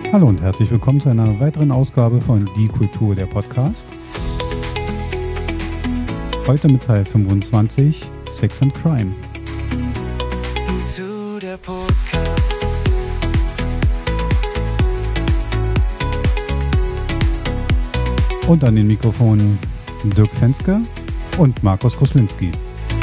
Hallo und herzlich willkommen zu einer weiteren Ausgabe von Die Kultur, der Podcast. Heute mit Teil 25, Sex and Crime. Der Podcast. Und an den Mikrofonen Dirk Fenske und Markus Koslinski.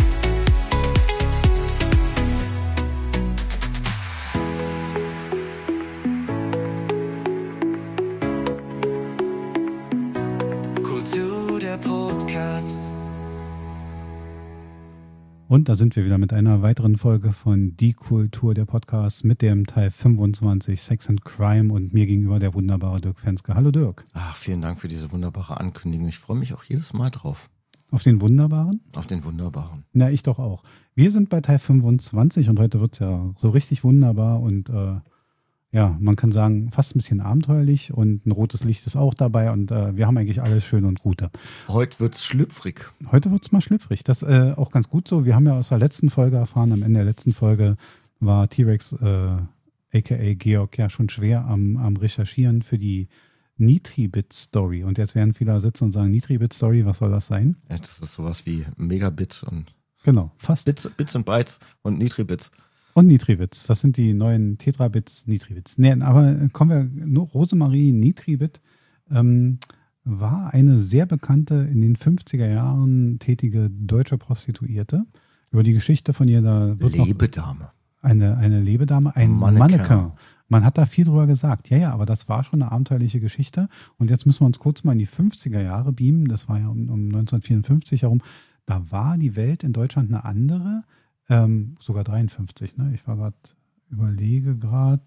Und da sind wir wieder mit einer weiteren Folge von Die Kultur, der Podcast, mit dem Teil 25, Sex and Crime, und mir gegenüber der wunderbare Dirk Fenske. Hallo Dirk. Ach, vielen Dank für diese wunderbare Ankündigung. Ich freue mich auch jedes Mal drauf. Auf den wunderbaren? Auf den wunderbaren. Na, ich doch auch. Wir sind bei Teil 25 und heute wird es ja so richtig wunderbar und ja, man kann sagen, fast ein bisschen abenteuerlich, und ein rotes Licht ist auch dabei, und wir haben eigentlich alles schön und gut. Heute wird's schlüpfrig. Heute wird's mal schlüpfrig. Das ist auch ganz gut so. Wir haben ja aus der letzten Folge erfahren, am Ende der letzten Folge war T-Rex, aka Georg, ja schon schwer am Recherchieren für die Nitribit-Story. Und jetzt werden viele sitzen und sagen, Nitribit-Story, was soll das sein? Ja, das ist sowas wie Megabit und genau, fast. Bits und Bytes und Nitribits. Und Nitribits, das sind die neuen Tetrabits, Nitribits. Nee, aber kommen wir, nur Rosemarie Nitribit war eine sehr bekannte, in den 50er Jahren tätige deutsche Prostituierte. Über die Geschichte von ihr, da wird Lebedame. Noch eine Lebedame, ein Mannequin. Man hat da viel drüber gesagt. Ja, aber das war schon eine abenteuerliche Geschichte. Und jetzt müssen wir uns kurz mal in die 50er Jahre beamen. Das war ja um 1954 herum. Da war die Welt in Deutschland eine andere. Sogar 53, ne? Ich war überlege gerade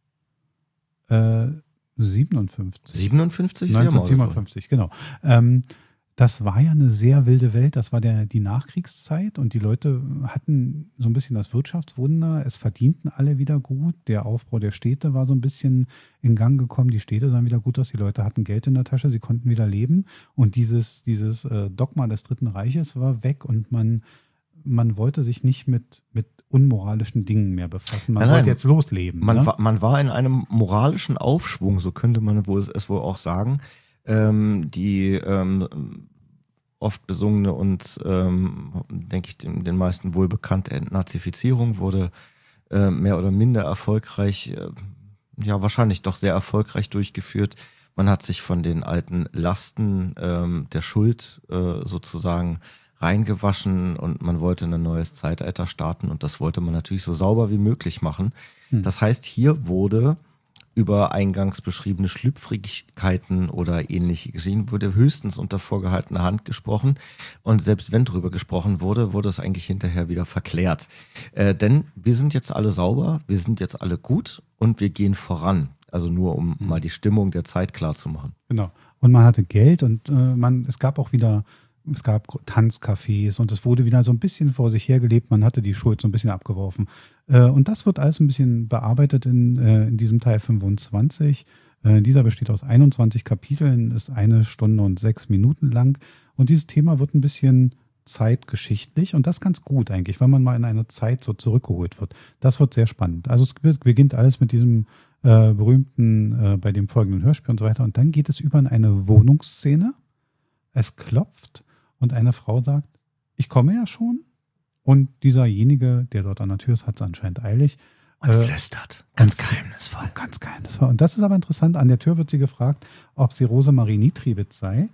57. 57? 1957, genau. Das war ja eine sehr wilde Welt. Das war die Nachkriegszeit, und die Leute hatten so ein bisschen das Wirtschaftswunder. Es verdienten alle wieder gut. Der Aufbau der Städte war so ein bisschen in Gang gekommen. Die Städte sahen wieder gut aus. Die Leute hatten Geld in der Tasche. Sie konnten wieder leben. Und dieses Dogma des Dritten Reiches war weg, und man wollte sich nicht mit unmoralischen Dingen mehr befassen. Man wollte jetzt losleben. Man war in einem moralischen Aufschwung, so könnte man es wohl auch sagen. Die oft besungene und, denke ich, den meisten wohl bekannte Entnazifizierung wurde mehr oder minder erfolgreich, ja wahrscheinlich doch sehr erfolgreich durchgeführt. Man hat sich von den alten Lasten der Schuld sozusagen reingewaschen, und man wollte ein neues Zeitalter starten, und das wollte man natürlich so sauber wie möglich machen. Das heißt, hier wurde über eingangs beschriebene Schlüpfrigkeiten oder ähnliche Geschichten wurde höchstens unter vorgehaltener Hand gesprochen, und selbst wenn drüber gesprochen wurde, wurde es eigentlich hinterher wieder verklärt. Denn wir sind jetzt alle sauber, wir sind jetzt alle gut, und wir gehen voran. Also nur, um mal die Stimmung der Zeit klar zu machen. Genau. Und man hatte Geld, und es gab Tanzcafés, und es wurde wieder so ein bisschen vor sich hergelebt. Man hatte die Schuld so ein bisschen abgeworfen. Und das wird alles ein bisschen bearbeitet in diesem Teil 25. Dieser besteht aus 21 Kapiteln, ist 1 Stunde und 6 Minuten lang. Und dieses Thema wird ein bisschen zeitgeschichtlich, und das ganz gut eigentlich, weil man mal in eine Zeit so zurückgeholt wird. Das wird sehr spannend. Also es beginnt alles mit diesem berühmten, bei dem folgenden Hörspiel und so weiter. Und dann geht es über in eine Wohnungsszene. Es klopft, und eine Frau sagt, ich komme ja schon. Und dieserjenige, der dort an der Tür ist, hat es anscheinend eilig. Und flüstert. Ganz geheimnisvoll. Ganz geheimnisvoll. Und das ist aber interessant. An der Tür wird sie gefragt, ob sie Rosemarie Nitribit sei.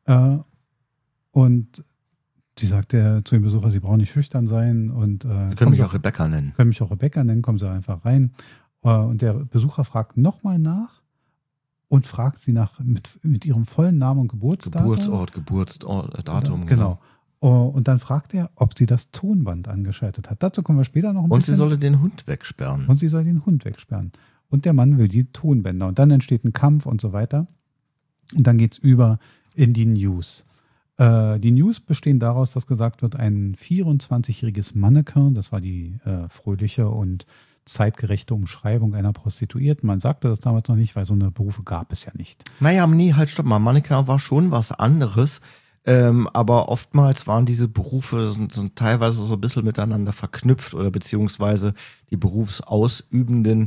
Und sie sagt zu dem Besucher, sie brauchen nicht schüchtern sein. Und, Sie können mich auch Rebecca nennen. Können mich auch Rebecca nennen, kommen Sie einfach rein. Und der Besucher fragt nochmal nach. Und fragt sie mit ihrem vollen Namen und Geburtsdatum. Datum. Genau. Und dann fragt er, ob sie das Tonband angeschaltet hat. Dazu kommen wir später noch ein bisschen. Und sie solle den Hund wegsperren. Und der Mann will die Tonbänder. Und dann entsteht ein Kampf und so weiter. Und dann geht es über in die News. Die News bestehen daraus, dass gesagt wird, ein 24-jähriges Mannequin, das war die fröhliche und zeitgerechte Umschreibung einer Prostituierten. Man sagte das damals noch nicht, weil so eine Berufe gab es ja nicht. Naja, nee, halt stopp mal. Mannequin war schon was anderes, aber oftmals waren diese Berufe sind teilweise so ein bisschen miteinander verknüpft, oder beziehungsweise die Berufsausübenden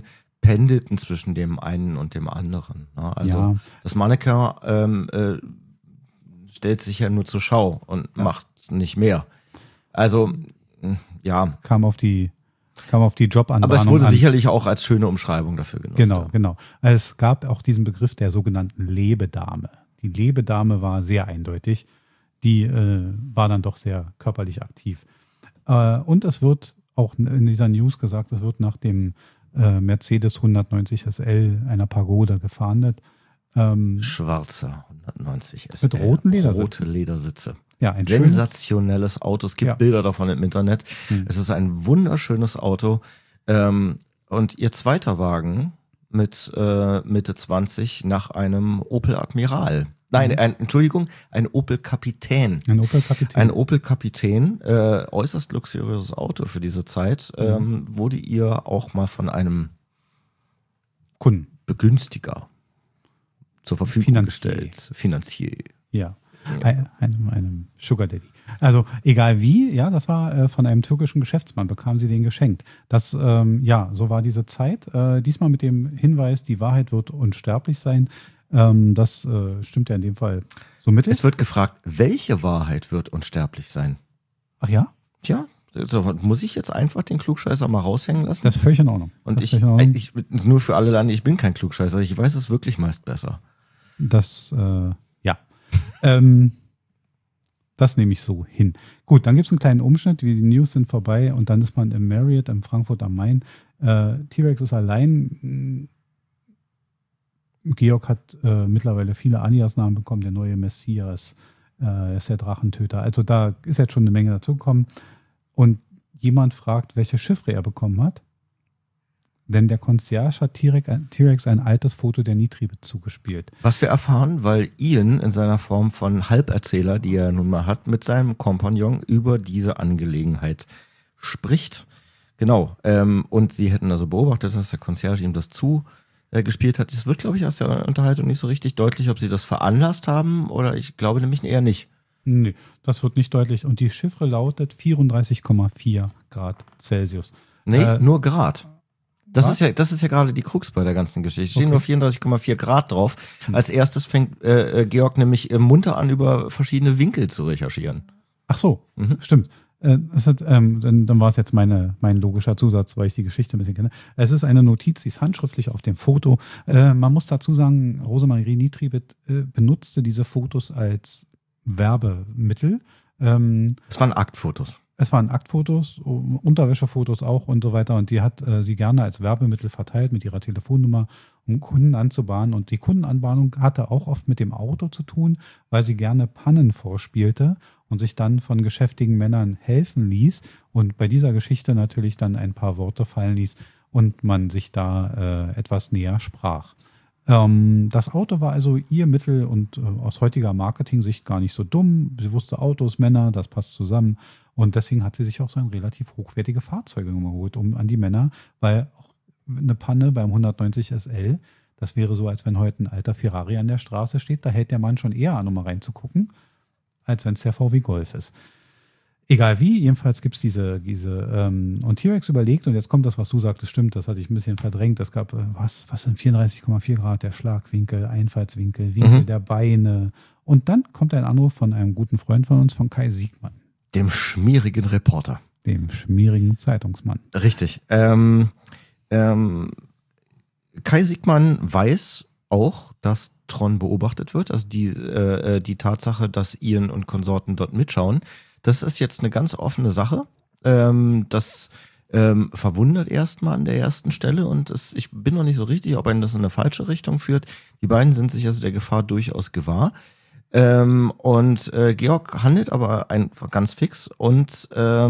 pendelten zwischen dem einen und dem anderen. Ne? Also das Mannequin stellt sich ja nur zur Schau und macht nicht mehr. Also, ja. Kam auf die Jobanbahnung Aber es wurde an. sicherlich auch als schöne Umschreibung dafür genutzt. Genau. Es gab auch diesen Begriff der sogenannten Lebedame. Die Lebedame war sehr eindeutig. Die war dann doch sehr körperlich aktiv. Und es wird auch in dieser News gesagt, es wird nach dem Mercedes 190 SL einer Pagode gefahndet. Schwarzer 190 SL. Mit roten Ledersitzen. Rote Ledersitze. Ja, ein sensationelles Auto. Es gibt Bilder davon im Internet. Es ist ein wunderschönes Auto. Und ihr zweiter Wagen mit Mitte 20 nach einem Opel Admiral. Nein, ein Opel Kapitän. Ein Opel Kapitän, äußerst luxuriöses Auto für diese Zeit, wurde ihr auch mal von einem Kunden, Begünstiger zur Verfügung gestellt. Finanzier. Ja, einem Sugar Daddy. Also egal wie, ja, das war von einem türkischen Geschäftsmann, bekam sie den geschenkt. Das, so war diese Zeit. Diesmal mit dem Hinweis, die Wahrheit wird unsterblich sein. Das stimmt ja in dem Fall so mittel. Es wird gefragt, welche Wahrheit wird unsterblich sein? Ach ja? Tja, so, muss ich jetzt einfach den Klugscheißer mal raushängen lassen? Das ist völlig in Ordnung. Und ich nur für alle Lande, ich bin kein Klugscheißer, ich weiß es wirklich meist besser. Das, das nehme ich so hin. Gut, dann gibt es einen kleinen Umschnitt, die News sind vorbei und dann ist man im Marriott in Frankfurt am Main. T-Rex ist allein. Georg hat mittlerweile viele Alias-Namen bekommen, der neue Messias, ist der Drachentöter. Also da ist jetzt schon eine Menge dazugekommen. Und jemand fragt, welche Chiffre er bekommen hat. Denn der Concierge hat T-Rex ein altes Foto der Nitribe zugespielt. Was wir erfahren, weil Ian in seiner Form von Halberzähler, die er nun mal hat, mit seinem Kompagnon über diese Angelegenheit spricht. Genau. Und sie hätten also beobachtet, dass der Concierge ihm das gespielt hat. Es wird, glaube ich, aus der Unterhaltung nicht so richtig deutlich, ob sie das veranlasst haben oder ich glaube nämlich eher nicht. Nee, das wird nicht deutlich. Und die Chiffre lautet 34,4 Grad Celsius. Nee, nur Grad. Das ist ja gerade die Krux bei der ganzen Geschichte. Stehen nur 34,4 Grad drauf. Als erstes fängt Georg nämlich munter an, über verschiedene Winkel zu recherchieren. Ach so, stimmt. Dann war es jetzt mein logischer Zusatz, weil ich die Geschichte ein bisschen kenne. Es ist eine Notiz, die ist handschriftlich auf dem Foto. Man muss dazu sagen, Rosemarie Nitribe benutzte diese Fotos als Werbemittel. Es waren Aktfotos. Es waren Aktfotos, Unterwäschefotos auch und so weiter. Und die hat sie gerne als Werbemittel verteilt mit ihrer Telefonnummer, um Kunden anzubahnen. Und die Kundenanbahnung hatte auch oft mit dem Auto zu tun, weil sie gerne Pannen vorspielte und sich dann von geschäftigen Männern helfen ließ. Und bei dieser Geschichte natürlich dann ein paar Worte fallen ließ und man sich da etwas näher sprach. Das Auto war also ihr Mittel und aus heutiger Marketing-Sicht gar nicht so dumm. Sie wusste Autos, Männer, das passt zusammen. Und deswegen hat sie sich auch so ein relativ hochwertige Fahrzeuge geholt, um an die Männer, weil auch eine Panne beim 190 SL, das wäre so, als wenn heute ein alter Ferrari an der Straße steht, da hält der Mann schon eher an, um mal reinzugucken, als wenn es der VW Golf ist. Egal wie, jedenfalls gibt es diese und T-Rex überlegt, und jetzt kommt das, was du sagtest, stimmt, das hatte ich ein bisschen verdrängt, es gab, was sind 34,4 Grad, der Schlagwinkel, Einfallswinkel, Winkel der Beine, und dann kommt ein Anruf von einem guten Freund von uns, von Kai Siegmann. Dem schmierigen Reporter. Dem schmierigen Zeitungsmann. Richtig. Kai Siegmann weiß auch, dass Tron beobachtet wird, also die Tatsache, dass Ian und Konsorten dort mitschauen. Das ist jetzt eine ganz offene Sache. Das verwundert erstmal an der ersten Stelle und ich bin noch nicht so richtig, ob einen das in eine falsche Richtung führt. Die beiden sind sich also der Gefahr durchaus gewahr. Und Georg handelt aber einfach ganz fix und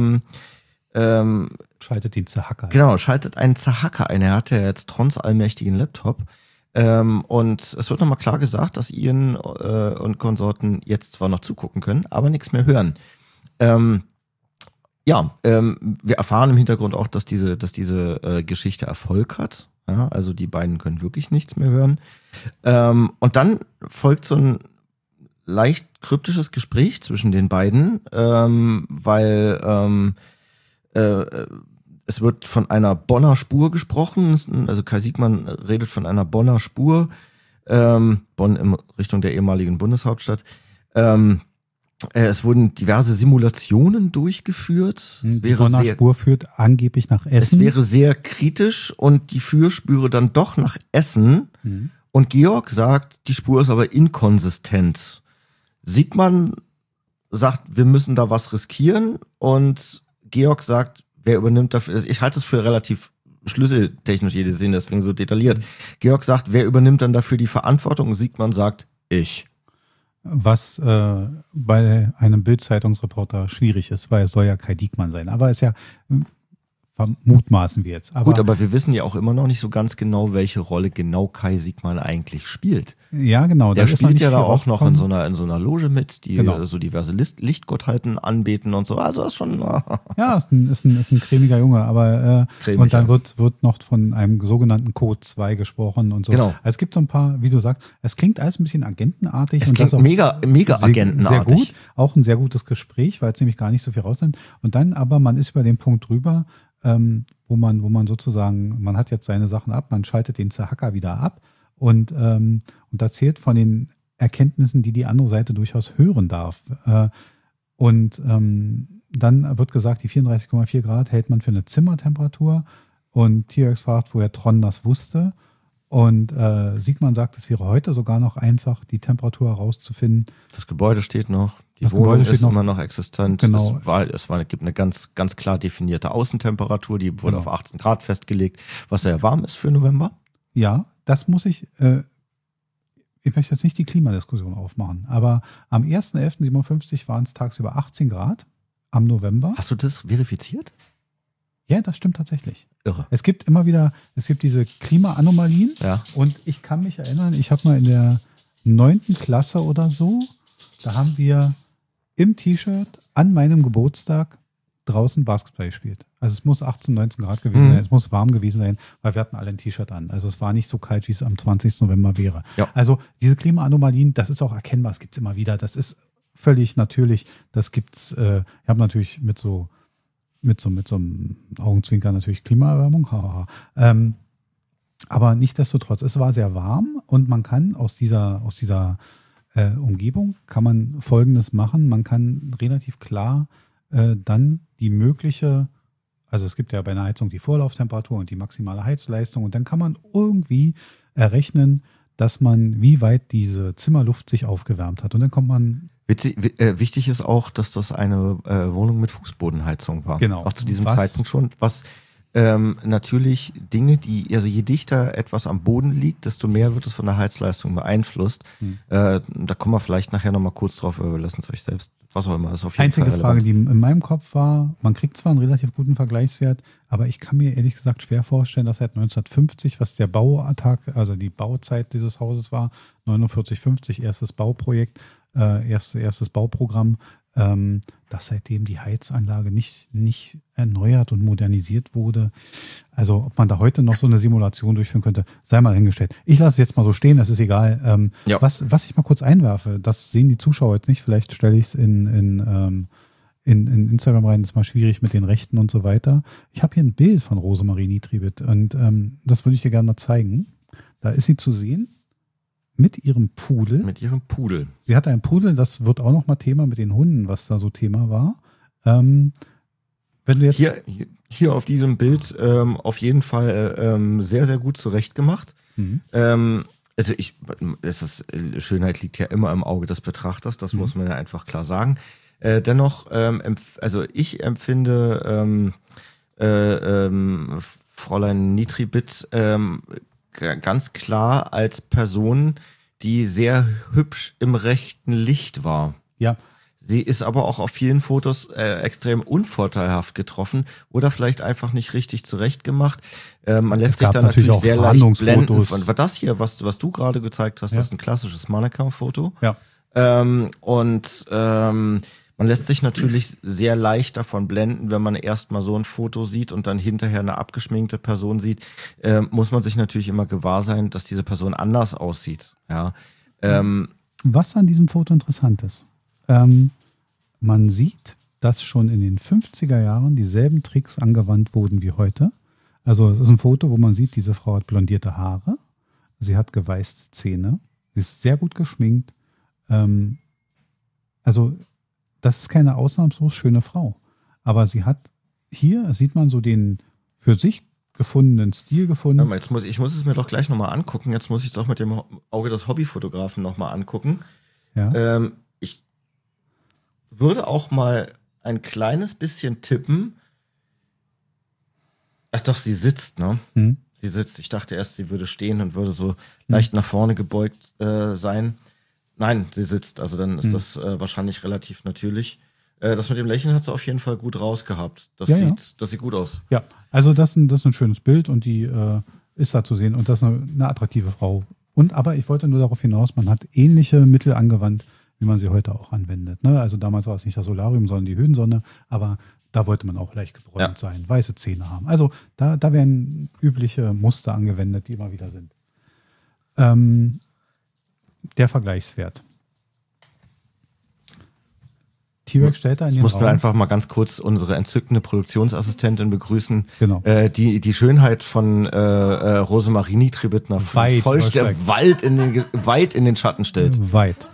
schaltet den Zahacker ein. Genau, schaltet einen Zahacker ein. Er hatte ja jetzt Trons allmächtigen Laptop. Und es wird nochmal klar gesagt, dass Ian und Konsorten jetzt zwar noch zugucken können, aber nichts mehr hören. Wir erfahren im Hintergrund auch, dass diese Geschichte Erfolg hat. Ja, also die beiden können wirklich nichts mehr hören. Und dann folgt so ein leicht kryptisches Gespräch zwischen den beiden, weil es Es wird von einer Bonner Spur gesprochen, also Kai Siegmann redet von einer Bonner Spur, Bonn in Richtung der ehemaligen Bundeshauptstadt. Es wurden diverse Simulationen durchgeführt. Die Bonner Spur führt angeblich nach Essen. Es wäre sehr kritisch und die Führspüre dann doch nach Essen. Und Georg sagt, die Spur ist aber inkonsistent. Siegmann sagt, wir müssen da was riskieren. Und Georg sagt, wer übernimmt dafür? Ich halte es für relativ schlüsseltechnisch jede Szene, deswegen so detailliert. Georg sagt, wer übernimmt dann dafür die Verantwortung? Und Siegmann sagt, ich. Was bei einem Bild-Zeitungsreporter schwierig ist, weil es soll ja Kai Diekmann sein. Aber ist ja, mutmaßen wir jetzt. Gut, aber wir wissen ja auch immer noch nicht so ganz genau, welche Rolle genau Kai Siegmann eigentlich spielt. Ja, genau. Der spielt ja da auch noch in so einer Loge mit, die so diverse Lichtgottheiten anbeten und so. Also das ist schon... Ja, ist ein cremiger Junge, aber und dann wird noch von einem sogenannten Code 2 gesprochen und so. Genau. Also es gibt so ein paar, wie du sagst, es klingt alles ein bisschen agentenartig. Es und klingt das mega agentenartig. Sehr gut, auch ein sehr gutes Gespräch, weil es nämlich gar nicht so viel rausnimmt. Und dann aber, man ist über den Punkt drüber, wo man sozusagen, man hat jetzt seine Sachen ab, man schaltet den Zerhacker wieder ab und erzählt von den Erkenntnissen, die die andere Seite durchaus hören darf. Dann wird gesagt, die 34,4 Grad hält man für eine Zimmertemperatur und T-Rex fragt, woher Tron das wusste. Und Siegmann sagt, es wäre heute sogar noch einfach, die Temperatur herauszufinden. Das Gebäude steht noch, die Wohnung ist immer noch existent. Genau. Es gibt eine ganz klar definierte Außentemperatur, die wurde auf 18 Grad festgelegt, was sehr warm ist für November. Ja, das muss ich möchte jetzt nicht die Klimadiskussion aufmachen, aber am 1.11.57 waren es tagsüber 18 Grad am November. Hast du das verifiziert? Ja, das stimmt tatsächlich. Irre. Es gibt diese Klimaanomalien. Ja. Und ich kann mich erinnern, ich habe mal in der 9. Klasse oder so, da haben wir im T-Shirt an meinem Geburtstag draußen Basketball gespielt. Also es muss 18, 19 Grad gewesen sein, es muss warm gewesen sein, weil wir hatten alle ein T-Shirt an. Also es war nicht so kalt, wie es am 20. November wäre. Ja. Also diese Klimaanomalien, das ist auch erkennbar, es gibt es immer wieder. Das ist völlig natürlich. Das gibt's, ich habe natürlich mit so einem Augenzwinker natürlich Klimaerwärmung. Aber nichtsdestotrotz, es war sehr warm und man kann aus dieser Umgebung kann man Folgendes machen. Man kann relativ klar dann die mögliche, also es gibt ja bei einer Heizung die Vorlauftemperatur und die maximale Heizleistung und dann kann man irgendwie errechnen, dass man, wie weit diese Zimmerluft sich aufgewärmt hat. Und dann kommt man... Wichtig ist auch, dass das eine Wohnung mit Fußbodenheizung war. Genau. Auch zu diesem Zeitpunkt schon. Was natürlich Dinge, also je dichter etwas am Boden liegt, desto mehr wird es von der Heizleistung beeinflusst. Da kommen wir vielleicht nachher nochmal kurz drauf, wir lassen es euch selbst, was auch immer. Das ist auf jeden Fall relevant. Frage, die in meinem Kopf war, man kriegt zwar einen relativ guten Vergleichswert, aber ich kann mir ehrlich gesagt schwer vorstellen, dass seit 1950, was der Bautag, also die Bauzeit dieses Hauses war, 49,50, erstes Bauprojekt, erstes Bauprogramm, dass seitdem die Heizanlage nicht erneuert und modernisiert wurde. Also ob man da heute noch so eine Simulation durchführen könnte, sei mal hingestellt. Ich lasse es jetzt mal so stehen, das ist egal. Ja. Was ich mal kurz einwerfe, das sehen die Zuschauer jetzt nicht, vielleicht stelle ich es in Instagram rein, das ist mal schwierig mit den Rechten und so weiter. Ich habe hier ein Bild von Rosemarie Nitribit und das würde ich dir gerne mal zeigen. Da ist sie zu sehen. Mit ihrem Pudel. Sie hatte einen Pudel, das wird auch noch mal Thema mit den Hunden, was da so Thema war. Wenn du jetzt hier auf diesem Bild auf jeden Fall sehr, sehr gut zurechtgemacht. Schönheit liegt ja immer im Auge des Betrachters, das muss man ja einfach klar sagen. Dennoch, ich empfinde Fräulein Nitribit ganz klar als Person, die sehr hübsch im rechten Licht war. Ja. Sie ist aber auch auf vielen Fotos extrem unvorteilhaft getroffen oder vielleicht einfach nicht richtig zurechtgemacht. Man lässt sich da natürlich sehr leicht blenden. War das hier, was du gerade gezeigt hast, das ist ein klassisches Mannequin-Foto. Ja. Man lässt sich natürlich sehr leicht davon blenden, wenn man erstmal so ein Foto sieht und dann hinterher eine abgeschminkte Person sieht, muss man sich natürlich immer gewahr sein, dass diese Person anders aussieht. Ja. Was an diesem Foto interessant ist, man sieht, dass schon in den 50er Jahren dieselben Tricks angewandt wurden wie heute. Also es ist ein Foto, wo man sieht, diese Frau hat blondierte Haare, sie hat geweißte Zähne, sie ist sehr gut geschminkt. Also das ist keine ausnahmslos schöne Frau. Aber sie hat, hier sieht man so den für sich gefundenen Stil gefunden. Ich muss es mir doch gleich nochmal angucken. Jetzt muss ich es auch mit dem Auge des Hobbyfotografen nochmal angucken. Ja. Ich würde auch mal ein kleines bisschen tippen. Ach doch, sie sitzt, ne? Sie sitzt. Ich dachte erst, sie würde stehen und würde so leicht nach vorne gebeugt sein. Nein, sie sitzt. Also dann ist das wahrscheinlich relativ natürlich. Das mit dem Lächeln hat sie auf jeden Fall gut rausgehabt. Das sieht gut aus. Ja, also das ist ein schönes Bild und die ist da zu sehen und das ist eine attraktive Frau. Aber ich wollte nur darauf hinaus, man hat ähnliche Mittel angewandt, wie man sie heute auch anwendet. Ne? Also damals war es nicht das Solarium, sondern die Höhensonne, aber da wollte man auch leicht gebräunt sein, weiße Zähne haben. Also da werden übliche Muster angewendet, die immer wieder sind. Der Vergleichswert. T-Rex stellt da in den Raum. Mussten wir einfach mal ganz kurz unsere entzückende Produktionsassistentin begrüßen, genau. Die Schönheit von Rosemarie Nitribittner weit in den Schatten stellt. Weit.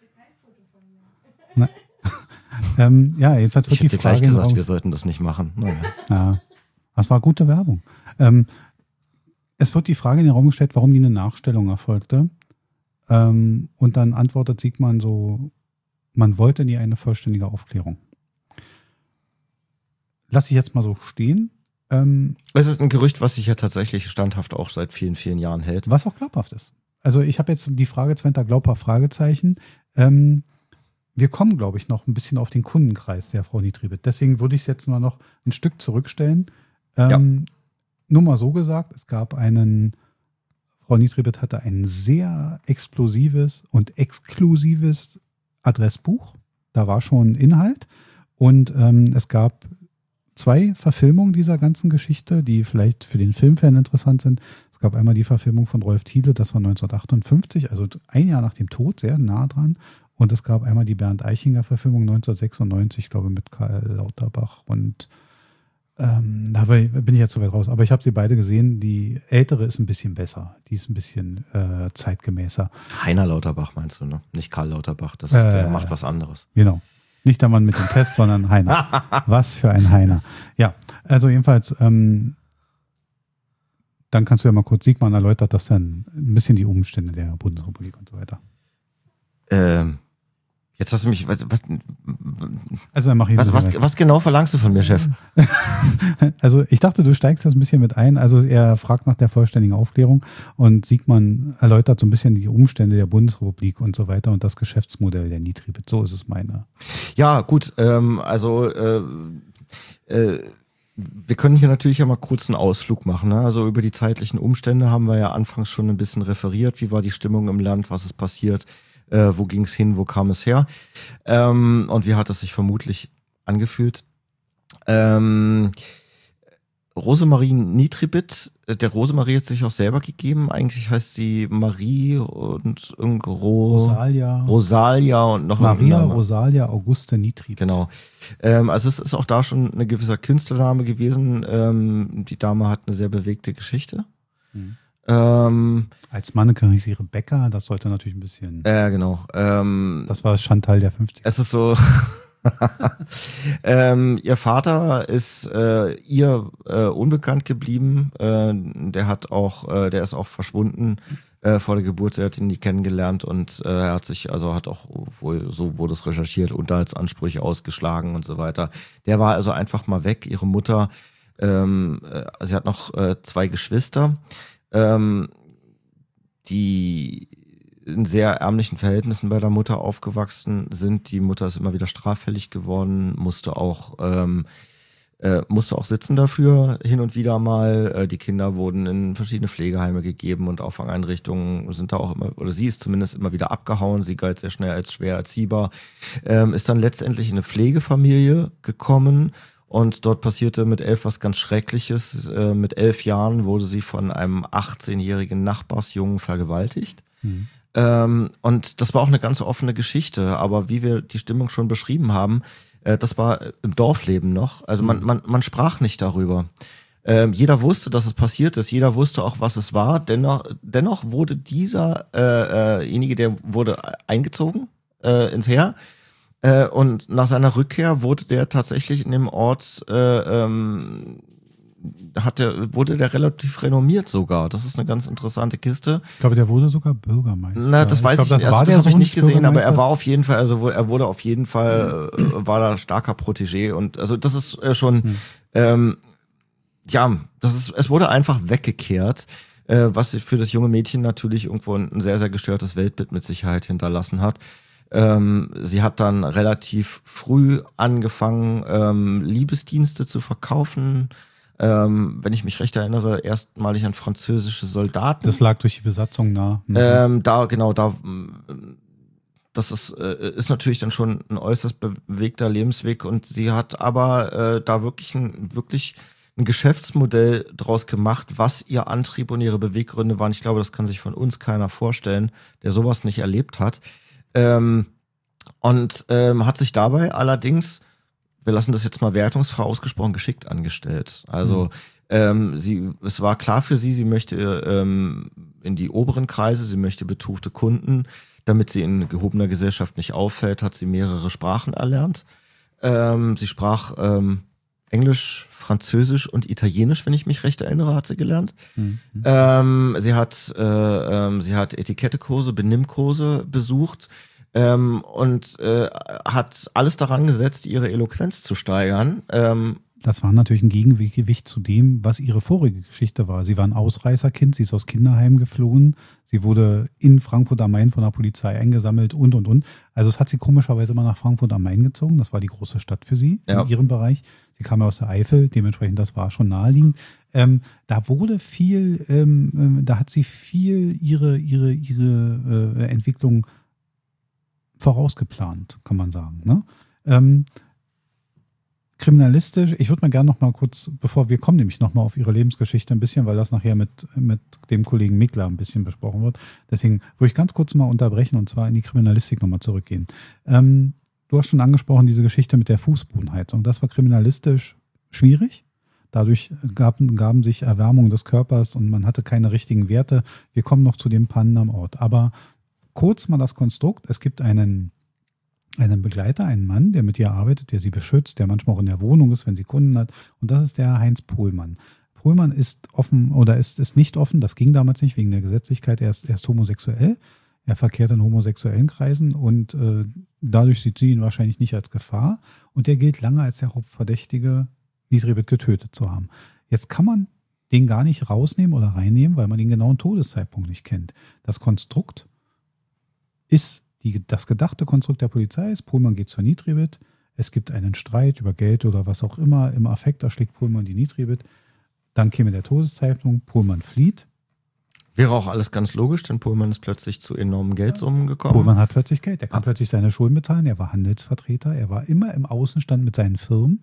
Ja, jedenfalls wird ich die Frage gleich gesagt, wir sollten das nicht machen. Naja. Ja, das war gute Werbung. Es wird die Frage in den Raum gestellt, warum die eine Nachstellung erfolgte. Und dann antwortet Siegmann so, man wollte nie eine vollständige Aufklärung. Lass ich jetzt mal so stehen. Es ist ein Gerücht, was sich ja tatsächlich standhaft auch seit vielen, vielen Jahren hält. Was auch glaubhaft ist. Also ich habe jetzt die Frage zwar hinter glaubhaft Fragezeichen. Wir kommen, glaube ich, noch ein bisschen auf den Kundenkreis der Frau Nitribit. Deswegen würde ich es jetzt mal noch ein Stück zurückstellen. Nur mal so gesagt, es gab Frau Nitribit hatte ein sehr explosives und exklusives Adressbuch. Da war schon Inhalt. Und es gab 2 Verfilmungen dieser ganzen Geschichte, die vielleicht für den Filmfan interessant sind. Es gab einmal die Verfilmung von Rolf Thiele, das war 1958, also ein Jahr nach dem Tod, sehr nah dran. Und es gab einmal die Bernd Eichinger Verfilmung 1996, ich glaube mit Karl Lauterbach. Und da bin ich jetzt zu weit raus. Aber ich habe sie beide gesehen. Die ältere ist ein bisschen besser. Die ist ein bisschen zeitgemäßer. Heiner Lauterbach meinst du, ne? Nicht Karl Lauterbach. Der macht was anderes. Genau. Nicht der Mann mit dem Test, sondern Heiner. Was für ein Heiner. Ja, also jedenfalls, dann kannst du ja mal kurz, Siegmann erläutert das dann ein bisschen die Umstände der Bundesrepublik und so weiter. Jetzt hast du mich, was genau verlangst du von mir, Chef? Also ich dachte, du steigst das ein bisschen mit ein. Also er fragt nach der vollständigen Aufklärung und Siegmann erläutert so ein bisschen die Umstände der Bundesrepublik und so weiter und das Geschäftsmodell der Nitribit. So ist es meine. Ja, gut. Wir können hier natürlich ja mal kurz einen Ausflug machen. Ne? Also über die zeitlichen Umstände haben wir ja anfangs schon ein bisschen referiert. Wie war die Stimmung im Land? Was ist passiert? Wo ging es hin, wo kam es her und wie hat es sich vermutlich angefühlt. Rosemarie Nitribit, der Rosemarie hat sich auch selber gegeben, eigentlich heißt sie Marie und Rosalia und noch Maria Rosalia Auguste Nitribit. Genau. Also es ist auch da schon eine gewisse Künstlername gewesen. Die Dame hat eine sehr bewegte Geschichte. Als Mannequin hieß sie Rebecca, das sollte natürlich ein bisschen. Genau. Das war das Chantal der 50er. Es ist so. Ihr Vater ist ihr unbekannt geblieben. Der ist auch verschwunden vor der Geburt. Er hat ihn nie kennengelernt und er hat auch wohl, so wurde es recherchiert, Unterhaltsansprüche ausgeschlagen und so weiter. Der war also einfach mal weg. Ihre Mutter, sie hat noch 2 Geschwister. Die in sehr ärmlichen Verhältnissen bei der Mutter aufgewachsen sind. Die Mutter ist immer wieder straffällig geworden, musste auch sitzen dafür hin und wieder mal. Die Kinder wurden in verschiedene Pflegeheime gegeben und Auffangeinrichtungen sind da auch immer, oder sie ist zumindest immer wieder abgehauen. Sie galt sehr schnell als schwer erziehbar. Ist dann letztendlich in eine Pflegefamilie gekommen. Und dort passierte mit 11 was ganz Schreckliches. Mit 11 Jahren wurde sie von einem 18-jährigen Nachbarsjungen vergewaltigt. Und das war auch eine ganz offene Geschichte. Aber wie wir die Stimmung schon beschrieben haben, Das war im Dorfleben noch. Also man sprach nicht darüber. Jeder wusste, dass es passiert ist. Jeder wusste auch, was es war. Dennoch wurde dieserjenige, der wurde eingezogen ins Heer. Und nach seiner Rückkehr wurde der tatsächlich in dem Ort wurde der relativ renommiert sogar. Das ist eine ganz interessante Kiste. Ich glaube, der wurde sogar Bürgermeister. Na, das weiß ich nicht. Das Das habe ich nicht gesehen, aber er war auf jeden Fall, also er wurde auf jeden Fall, war da starker Protégé und also das ist schon, es wurde einfach weggekehrt, was für das junge Mädchen natürlich irgendwo ein sehr, sehr gestörtes Weltbild mit Sicherheit hinterlassen hat. Sie hat dann relativ früh angefangen, Liebesdienste zu verkaufen. Wenn ich mich recht erinnere, erstmalig an französische Soldaten. Das lag durch die Besatzung nah. Das ist natürlich dann schon ein äußerst bewegter Lebensweg und sie hat aber da wirklich ein Geschäftsmodell draus gemacht, was ihr Antrieb und ihre Beweggründe waren. Ich glaube, das kann sich von uns keiner vorstellen, der sowas nicht erlebt hat. Hat sich dabei allerdings, wir lassen das jetzt mal wertungsfrei ausgesprochen, geschickt angestellt. Also es war klar für sie möchte in die oberen Kreise, sie möchte betuchte Kunden, damit sie in gehobener Gesellschaft nicht auffällt, hat sie mehrere Sprachen erlernt. Sie sprach Englisch, Französisch und Italienisch, wenn ich mich recht erinnere, hat sie gelernt. Sie hat Etikettekurse, Benimmkurse besucht. Und hat alles daran gesetzt, ihre Eloquenz zu steigern. Das war natürlich ein Gegengewicht zu dem, was ihre vorige Geschichte war. Sie war ein Ausreißerkind, sie ist aus Kinderheim geflohen, sie wurde in Frankfurt am Main von der Polizei eingesammelt und. Also es hat sie komischerweise mal nach Frankfurt am Main gezogen, das war die große Stadt für sie in ihrem Bereich. Sie kam ja aus der Eifel, dementsprechend das war schon naheliegend. Da wurde viel, da hat sie viel ihre Entwicklung vorausgeplant, kann man sagen. Ne? Kriminalistisch, ich würde mal gerne noch mal kurz, bevor wir kommen nämlich noch mal auf ihre Lebensgeschichte ein bisschen, weil das nachher mit dem Kollegen Mickler ein bisschen besprochen wird. Deswegen würde ich ganz kurz mal unterbrechen und zwar in die Kriminalistik noch mal zurückgehen. Du hast schon angesprochen, diese Geschichte mit der Fußbodenheizung. Das war kriminalistisch schwierig. Dadurch gaben sich Erwärmung des Körpers und man hatte keine richtigen Werte. Wir kommen noch zu den Pannen am Ort. Aber kurz mal das Konstrukt. Es gibt einen Begleiter, einen Mann, der mit ihr arbeitet, der sie beschützt, der manchmal auch in der Wohnung ist, wenn sie Kunden hat. Und das ist der Heinz Pohlmann. Pohlmann ist offen oder ist nicht offen. Das ging damals nicht wegen der Gesetzlichkeit. Er ist homosexuell. Er verkehrt in homosexuellen Kreisen und dadurch sieht sie ihn wahrscheinlich nicht als Gefahr. Und er gilt lange als der Hauptverdächtige, Nitribit getötet zu haben. Jetzt kann man den gar nicht rausnehmen oder reinnehmen, weil man den genauen Todeszeitpunkt nicht kennt. Das Konstrukt ist das gedachte Konstrukt der Polizei ist, Pohlmann geht zur Nitribit, es gibt einen Streit über Geld oder was auch immer, im Affekt erschlägt Pohlmann die Nitribit, dann käme der Todeszeitpunkt, Pohlmann flieht. Wäre auch alles ganz logisch, denn Pohlmann ist plötzlich zu enormen Geldsummen gekommen. Pohlmann hat plötzlich Geld, er kann plötzlich seine Schulden bezahlen, er war Handelsvertreter, er war immer im Außenstand mit seinen Firmen.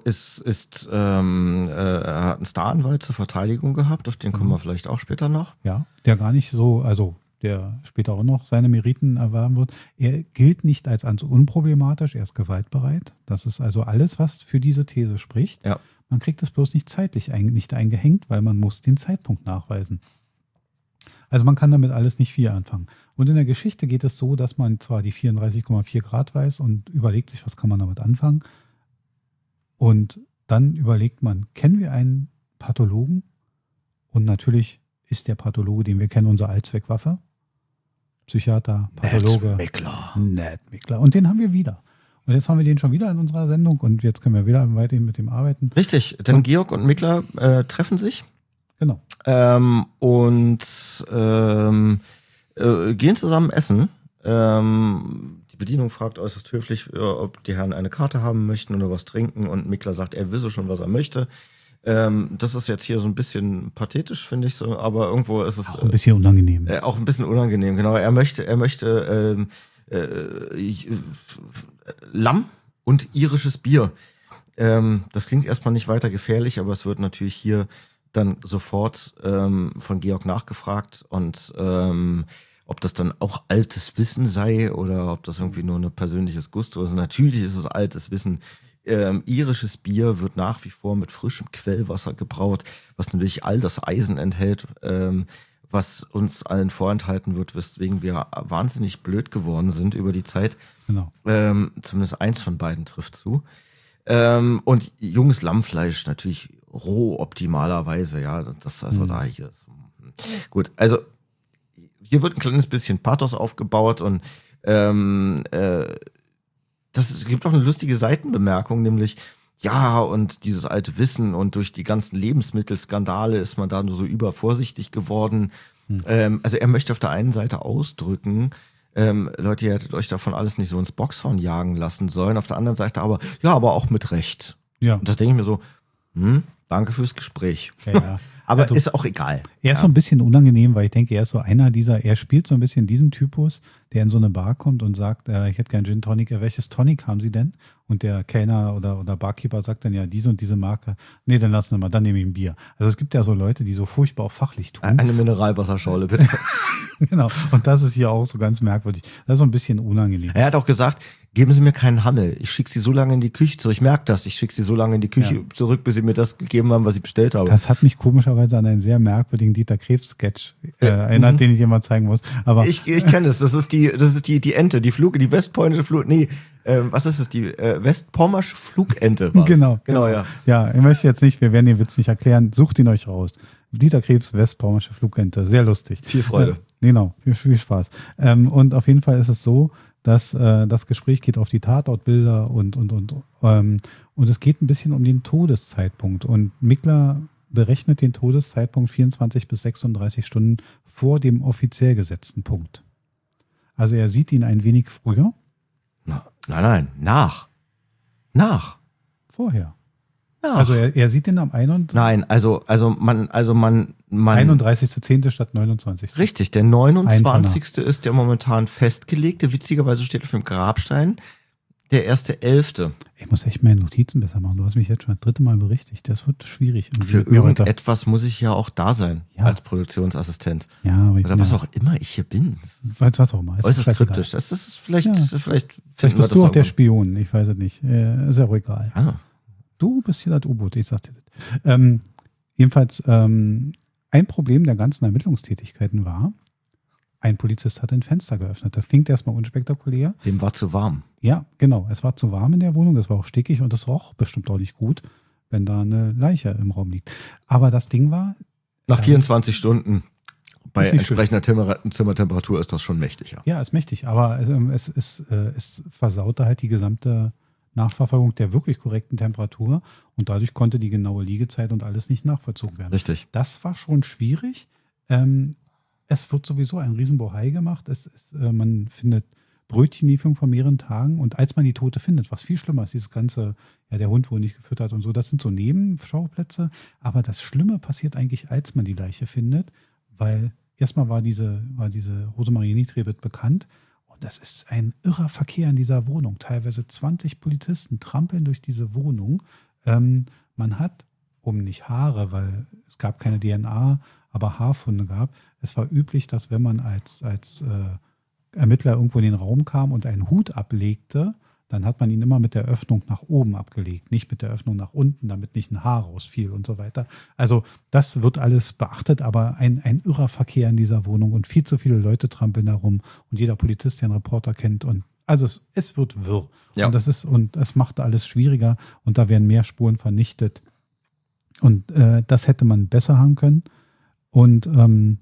Er hat einen Staranwalt zur Verteidigung gehabt, auf den kommen wir vielleicht auch später noch. Ja, der gar nicht so, also der später auch noch seine Meriten erwerben wird. Er gilt nicht als unproblematisch, er ist gewaltbereit. Das ist also alles, was für diese These spricht. Ja. Man kriegt es bloß nicht zeitlich nicht eingehängt, weil man muss den Zeitpunkt nachweisen. Also man kann damit alles nicht viel anfangen. Und in der Geschichte geht es so, dass man zwar die 34,4 Grad weiß und überlegt sich, was kann man damit anfangen. Und dann überlegt man, kennen wir einen Pathologen? Und natürlich ist der Pathologe, den wir kennen, unsere Allzweckwaffe. Psychiater, Pathologe. Ned Mickler. Und den haben wir wieder. Und jetzt haben wir den schon wieder in unserer Sendung und jetzt können wir wieder weiterhin mit dem arbeiten. Richtig, denn Georg und Mickler treffen sich. Genau. Gehen zusammen essen. Die Bedienung fragt äußerst höflich, ob die Herren eine Karte haben möchten oder was trinken und Mickler sagt, er wisse schon, was er möchte. Das ist jetzt hier so ein bisschen pathetisch, finde ich so, aber irgendwo ist es auch ein bisschen unangenehm. Auch ein bisschen unangenehm, genau. Er möchte Lamm und irisches Bier. Das klingt erstmal nicht weiter gefährlich, aber es wird natürlich hier dann sofort von Georg nachgefragt und ob das dann auch altes Wissen sei oder ob das irgendwie nur ein persönliches Gusto ist. Natürlich ist es altes Wissen. Irisches Bier wird nach wie vor mit frischem Quellwasser gebraut, was natürlich all das Eisen enthält, was uns allen vorenthalten wird, weswegen wir wahnsinnig blöd geworden sind über die Zeit. Genau. Zumindest eins von beiden trifft zu. Und junges Lammfleisch natürlich roh optimalerweise, ja, das also da hier ist. Gut, also hier wird ein kleines bisschen Pathos aufgebaut und es gibt auch eine lustige Seitenbemerkung, nämlich ja, und dieses alte Wissen und durch die ganzen Lebensmittelskandale ist man da nur so übervorsichtig geworden. Also er möchte auf der einen Seite ausdrücken, Leute, ihr hättet euch davon alles nicht so ins Boxhorn jagen lassen sollen. Auf der anderen Seite aber, ja, aber auch mit Recht. Ja. Und da denke ich mir so, danke fürs Gespräch. Ja. Aber also, ist auch egal. Er ist so ein bisschen unangenehm, weil ich denke, er ist so einer er spielt so ein bisschen diesen Typus, der in so eine Bar kommt und sagt, ich hätte gern Gin Tonic. Welches Tonic haben Sie denn? Und der Kellner oder Barkeeper sagt dann, ja, diese und diese Marke. Nee, dann lassen wir mal, dann nehme ich ein Bier. Also es gibt ja so Leute, die so furchtbar auf fachlich tun. Eine Mineralwasserschorle, bitte. Genau. Und das ist hier auch so ganz merkwürdig. Das ist so ein bisschen unangenehm. Er hat auch gesagt, geben Sie mir keinen Hammel. Ich schicke Sie so lange in die Küche zurück. Ich merke das. Ich schicke Sie so lange in die Küche zurück, bis Sie mir das gegeben haben, was ich bestellt habe. Das hat mich komischerweise an einen sehr merkwürdigen Dieter Krebs-Sketch erinnert, den ich immer zeigen muss. Aber ich kenne es. Das ist die Ente, die westpolnische Flug. Nee, was ist es? Die westpommersche Flugente war's. Genau, ja. Ja, ich möchte jetzt nicht, wir werden den Witz nicht erklären. Sucht ihn euch raus. Dieter Krebs, westpommersche Flugente. Sehr lustig. Viel Freude. Genau, viel Spaß. Und auf jeden Fall ist es so, dass das Gespräch geht auf die Tatortbilder und es geht ein bisschen um den Todeszeitpunkt. Und Mickler berechnet den Todeszeitpunkt 24 bis 36 Stunden vor dem offiziell gesetzten Punkt. Also er sieht ihn ein wenig früher. Nein, nach. Vorher. Nach. Also er sieht ihn am 31. Nein, also man 31.10. statt 29. Richtig, der 29. ist der momentan festgelegte. Witzigerweise steht auf dem Grabstein der 1.11. Ich muss echt meine Notizen besser machen. Du hast mich jetzt schon das 3. Mal berichtigt. Das wird schwierig. Für irgendetwas muss ich ja auch da sein als Produktionsassistent. Ja, aber oder was auch immer ich hier bin. Was auch immer. Äußerst kryptisch. Das ist vielleicht bist du auch der Spion. Ich weiß es nicht. Ist ja auch egal. Ah. Du bist hier das U-Boot, ich sag dir das. Jedenfalls, ein Problem der ganzen Ermittlungstätigkeiten war, ein Polizist hat ein Fenster geöffnet. Das klingt erstmal unspektakulär. Dem war zu warm. Ja, genau. Es war zu warm in der Wohnung, es war auch stickig und es roch bestimmt auch nicht gut, wenn da eine Leiche im Raum liegt. Aber das Ding war... Nach 24 Stunden bei entsprechender Zimmertemperatur ist das schon mächtig, ja. Ja, ist mächtig, aber es versaute halt die gesamte Nachverfolgung der wirklich korrekten Temperatur und dadurch konnte die genaue Liegezeit und alles nicht nachvollzogen werden. Richtig. Das war schon schwierig. Es wird sowieso ein Riesenbohai gemacht. Man findet Brötchenlieferung von mehreren Tagen und als man die Tote findet, was viel schlimmer ist, dieses ganze, ja, der Hund wurde nicht gefüttert und so, das sind so Nebenschauplätze. Aber das Schlimme passiert eigentlich, als man die Leiche findet, weil erstmal war diese Rosemarie Nitribit bekannt. Das ist ein irrer Verkehr in dieser Wohnung. Teilweise 20 Polizisten trampeln durch diese Wohnung. Man hat, nicht Haare, weil es gab keine DNA, aber Haarfunde gab. Es war üblich, dass wenn man als Ermittler irgendwo in den Raum kam und einen Hut ablegte, dann hat man ihn immer mit der Öffnung nach oben abgelegt, nicht mit der Öffnung nach unten, damit nicht ein Haar rausfiel und so weiter. Also das wird alles beachtet, aber ein irrer Verkehr in dieser Wohnung und viel zu viele Leute trampeln da rum und jeder Polizist, der einen Reporter kennt und also es wird wirr. Ja. Und es macht alles schwieriger und da werden mehr Spuren vernichtet und das hätte man besser haben können und und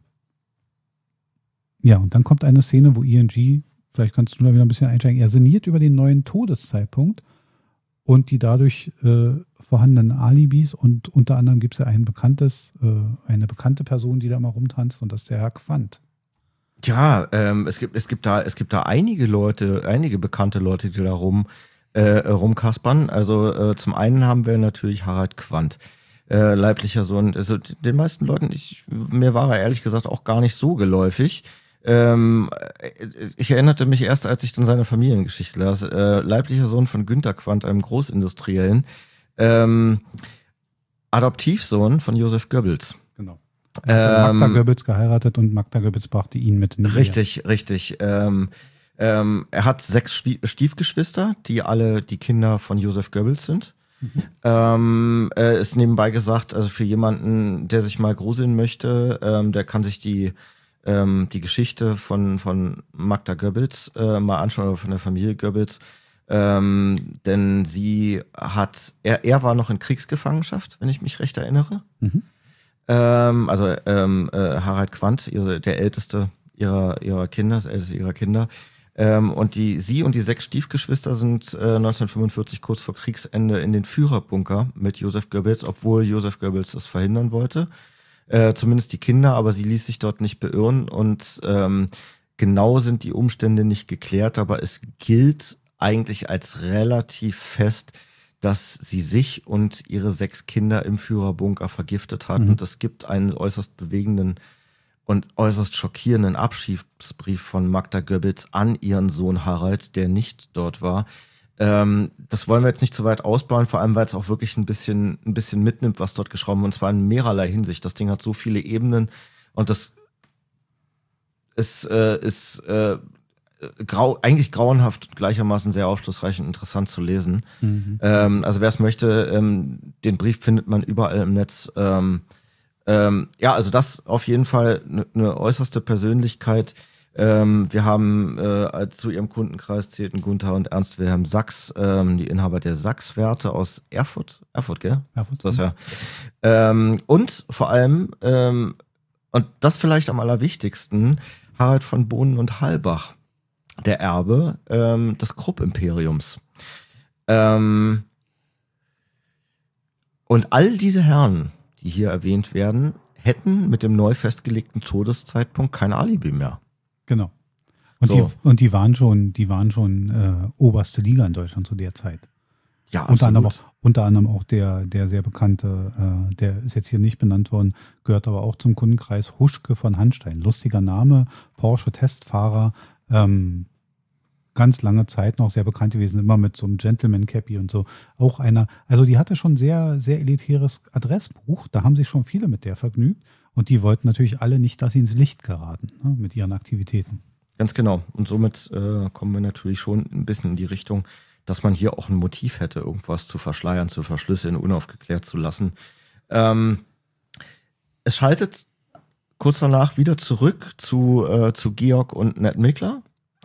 dann kommt eine Szene, wo ING, vielleicht kannst du da wieder ein bisschen einsteigen, er sinniert über den neuen Todeszeitpunkt und die dadurch vorhandenen Alibis und unter anderem gibt es ja eine bekannte Person, die da mal rumtanzt und das ist der Herr Quandt. Ja, es gibt da einige bekannte Leute, die da rumkaspern. Also zum einen haben wir natürlich Harald Quandt, leiblicher Sohn. Also den meisten Leuten, mir war er ehrlich gesagt auch gar nicht so geläufig. Ich erinnerte mich erst, als ich dann seine Familiengeschichte las. Leiblicher Sohn von Günter Quandt, einem Großindustriellen. Adoptivsohn von Josef Goebbels. Genau. Er hat Magda Goebbels geheiratet und Magda Goebbels brachte ihn mit in die Ehe. Richtig. Er hat 6 Stiefgeschwister, die alle die Kinder von Joseph Goebbels sind. Ist nebenbei gesagt, also für jemanden, der sich mal gruseln möchte, der kann sich die Geschichte von Magda Goebbels mal anschauen, oder von der Familie Goebbels. Denn er war noch in Kriegsgefangenschaft, wenn ich mich recht erinnere. Harald Quandt, der älteste ihrer Kinder, das älteste ihrer Kinder. Und sie und die 6 Stiefgeschwister sind 1945 kurz vor Kriegsende in den Führerbunker mit Joseph Goebbels, obwohl Joseph Goebbels das verhindern wollte. Zumindest die Kinder, aber sie ließ sich dort nicht beirren. Und genau sind die Umstände nicht geklärt, aber es gilt eigentlich als relativ fest, dass sie sich und ihre 6 Kinder im Führerbunker vergiftet hatten. Und es gibt einen äußerst bewegenden und äußerst schockierenden Abschiedsbrief von Magda Goebbels an ihren Sohn Harald, der nicht dort war. Das wollen wir jetzt nicht zu weit ausbauen, vor allem weil es auch wirklich ein bisschen mitnimmt, was dort geschrieben wird, und zwar in mehrerlei Hinsicht. Das Ding hat so viele Ebenen und das ist eigentlich grauenhaft, gleichermaßen sehr aufschlussreich und interessant zu lesen. Also wer es möchte, den Brief findet man überall im Netz. Also das auf jeden Fall eine äußerste Persönlichkeit. Wir haben zu ihrem Kundenkreis zählten Gunther und Ernst Wilhelm Sachs, die Inhaber der Sachs-Werte aus Erfurt, gell? Erfurt, das ja. Und vor allem, und das vielleicht am allerwichtigsten, Harald von Bohnen und Halbach, der Erbe des Krupp-Imperiums. Und all diese Herren, die hier erwähnt werden, hätten mit dem neu festgelegten Todeszeitpunkt kein Alibi mehr. Genau. Und die waren schon oberste Liga in Deutschland zu der Zeit. Ja, Unter anderem auch der sehr bekannte, der ist jetzt hier nicht benannt worden, gehört aber auch zum Kundenkreis, Huschke von Hanstein. Lustiger Name, Porsche-Testfahrer, ganz lange Zeit noch sehr bekannt gewesen, immer mit so einem Gentleman-Cappy und so. Auch einer, also die hatte schon sehr, sehr elitäres Adressbuch, da haben sich schon viele mit der vergnügt und die wollten natürlich alle nicht, dass sie ins Licht geraten, ne, mit ihren Aktivitäten. Ganz genau. Und somit kommen wir natürlich schon ein bisschen in die Richtung, dass man hier auch ein Motiv hätte, irgendwas zu verschleiern, zu verschlüsseln, unaufgeklärt zu lassen. Es schaltet kurz danach wieder zurück zu Georg und Ned Mickler.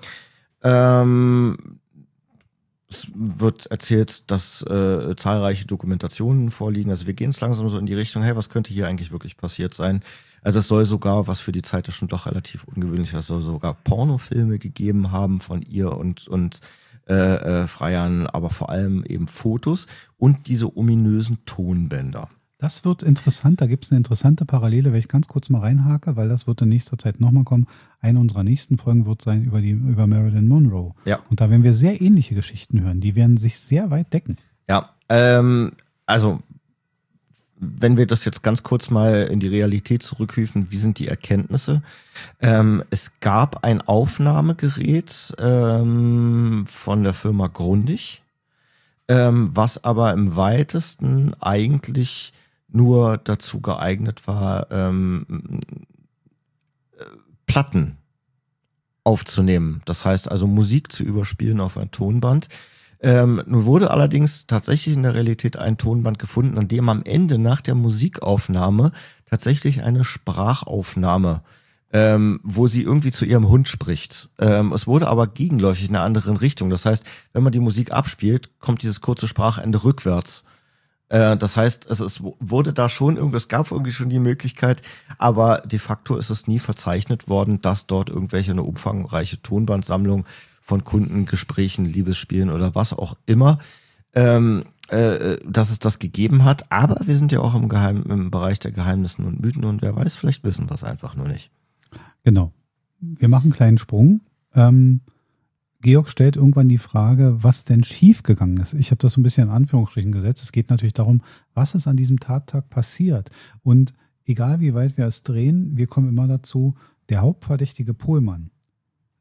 Es wird erzählt, dass zahlreiche Dokumentationen vorliegen. Also wir gehen jetzt langsam so in die Richtung, hey, was könnte hier eigentlich wirklich passiert sein? Also es soll sogar, was für die Zeit ist schon doch relativ ungewöhnlich, es soll sogar Pornofilme gegeben haben von ihr und Freiern, aber vor allem eben Fotos und diese ominösen Tonbänder. Das wird interessant, da gibt es eine interessante Parallele, wenn ich ganz kurz mal reinhake, weil das wird in nächster Zeit nochmal kommen. Eine unserer nächsten Folgen wird sein über Marilyn Monroe. Ja. Und da werden wir sehr ähnliche Geschichten hören, die werden sich sehr weit decken. Ja, also wenn wir das jetzt ganz kurz mal in die Realität zurückhüpfen, wie sind die Erkenntnisse? Es gab ein Aufnahmegerät von der Firma Grundig, was aber im weitesten eigentlich nur dazu geeignet war, Platten aufzunehmen. Das heißt also Musik zu überspielen auf ein Tonband. Nun wurde allerdings tatsächlich in der Realität ein Tonband gefunden, an dem am Ende nach der Musikaufnahme tatsächlich eine Sprachaufnahme, wo sie irgendwie zu ihrem Hund spricht. Es wurde aber gegenläufig in einer anderen Richtung. Das heißt, wenn man die Musik abspielt, kommt dieses kurze Sprachende rückwärts. Das heißt, es wurde da schon es gab irgendwie schon die Möglichkeit, aber de facto ist es nie verzeichnet worden, dass dort eine umfangreiche Tonbandsammlung von Kundengesprächen, Liebesspielen oder was auch immer, dass es das gegeben hat. Aber wir sind ja auch im Bereich der Geheimnissen und Mythen und wer weiß, vielleicht wissen wir es einfach nur nicht. Genau. Wir machen einen kleinen Sprung. Georg stellt irgendwann die Frage, was denn schiefgegangen ist. Ich habe das so ein bisschen in Anführungsstrichen gesetzt. Es geht natürlich darum, was ist an diesem Tattag passiert. Und egal wie weit wir es drehen, wir kommen immer dazu, der Hauptverdächtige Pohlmann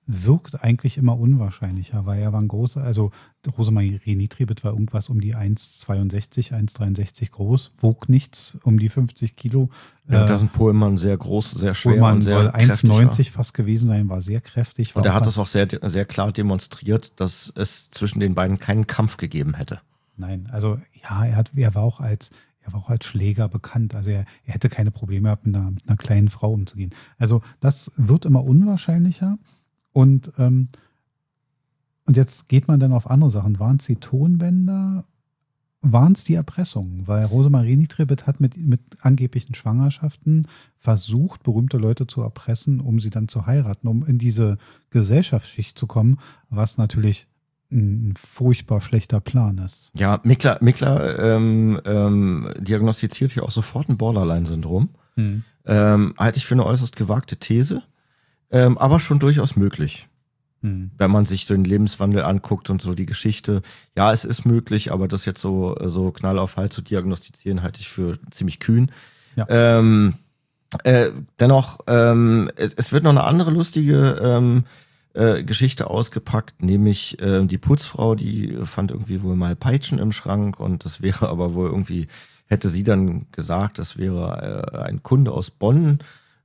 wirkt eigentlich immer unwahrscheinlicher, weil er war ein großer, also Rosemarie Nitribit war irgendwas um die 1,62, 1,63 groß, wog nichts, um die 50 Kilo. Ja, da sind Pohlmann sehr groß, sehr schwer Pohlmann und sehr soll kräftig 1,90 fast gewesen sein, war sehr kräftig. Und er hat es auch sehr, sehr klar demonstriert, dass es zwischen den beiden keinen Kampf gegeben hätte. Nein, also ja, er war auch als Schläger bekannt. Also er hätte keine Probleme gehabt, mit einer kleinen Frau umzugehen. Also das wird immer unwahrscheinlicher. Und jetzt geht man dann auf andere Sachen. Waren es die Tonbänder? Waren es die Erpressungen? Weil Rosemarie Nitribit hat mit angeblichen Schwangerschaften versucht, berühmte Leute zu erpressen, um sie dann zu heiraten, um in diese Gesellschaftsschicht zu kommen, was natürlich ein furchtbar schlechter Plan ist. Ja, Mikler diagnostiziert hier auch sofort ein Borderline-Syndrom. Halte ich für eine äußerst gewagte These, aber schon durchaus möglich. Wenn man sich so den Lebenswandel anguckt und so die Geschichte. Ja, es ist möglich, aber das jetzt so Knall auf Fall zu diagnostizieren, halte ich für ziemlich kühn. Ja. Dennoch, es wird noch eine andere lustige Geschichte ausgepackt, nämlich die Putzfrau, die fand irgendwie wohl mal Peitschen im Schrank und das wäre aber wohl irgendwie, hätte sie dann gesagt, das wäre ein Kunde aus Bonn,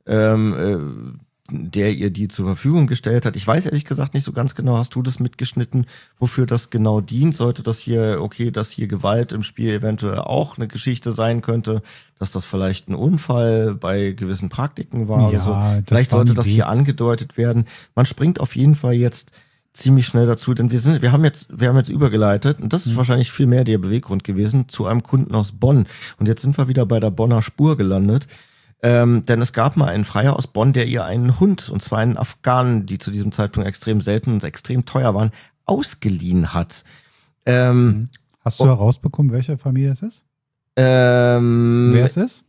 der ihr die zur Verfügung gestellt hat. Ich weiß ehrlich gesagt nicht so ganz genau, hast du das mitgeschnitten, wofür das genau dient? Sollte das hier, dass hier Gewalt im Spiel eventuell auch eine Geschichte sein könnte, dass das vielleicht ein Unfall bei gewissen Praktiken war oder so. Vielleicht sollte das hier angedeutet werden. Man springt auf jeden Fall jetzt ziemlich schnell dazu, denn wir haben jetzt übergeleitet, und das ist wahrscheinlich viel mehr der Beweggrund gewesen, zu einem Kunden aus Bonn. Und jetzt sind wir wieder bei der Bonner Spur gelandet. Denn es gab mal einen Freier aus Bonn, der ihr einen Hund, und zwar einen Afghanen, die zu diesem Zeitpunkt extrem selten und extrem teuer waren, ausgeliehen hat. Hast du herausbekommen, welche Familie es ist? Wer es ist?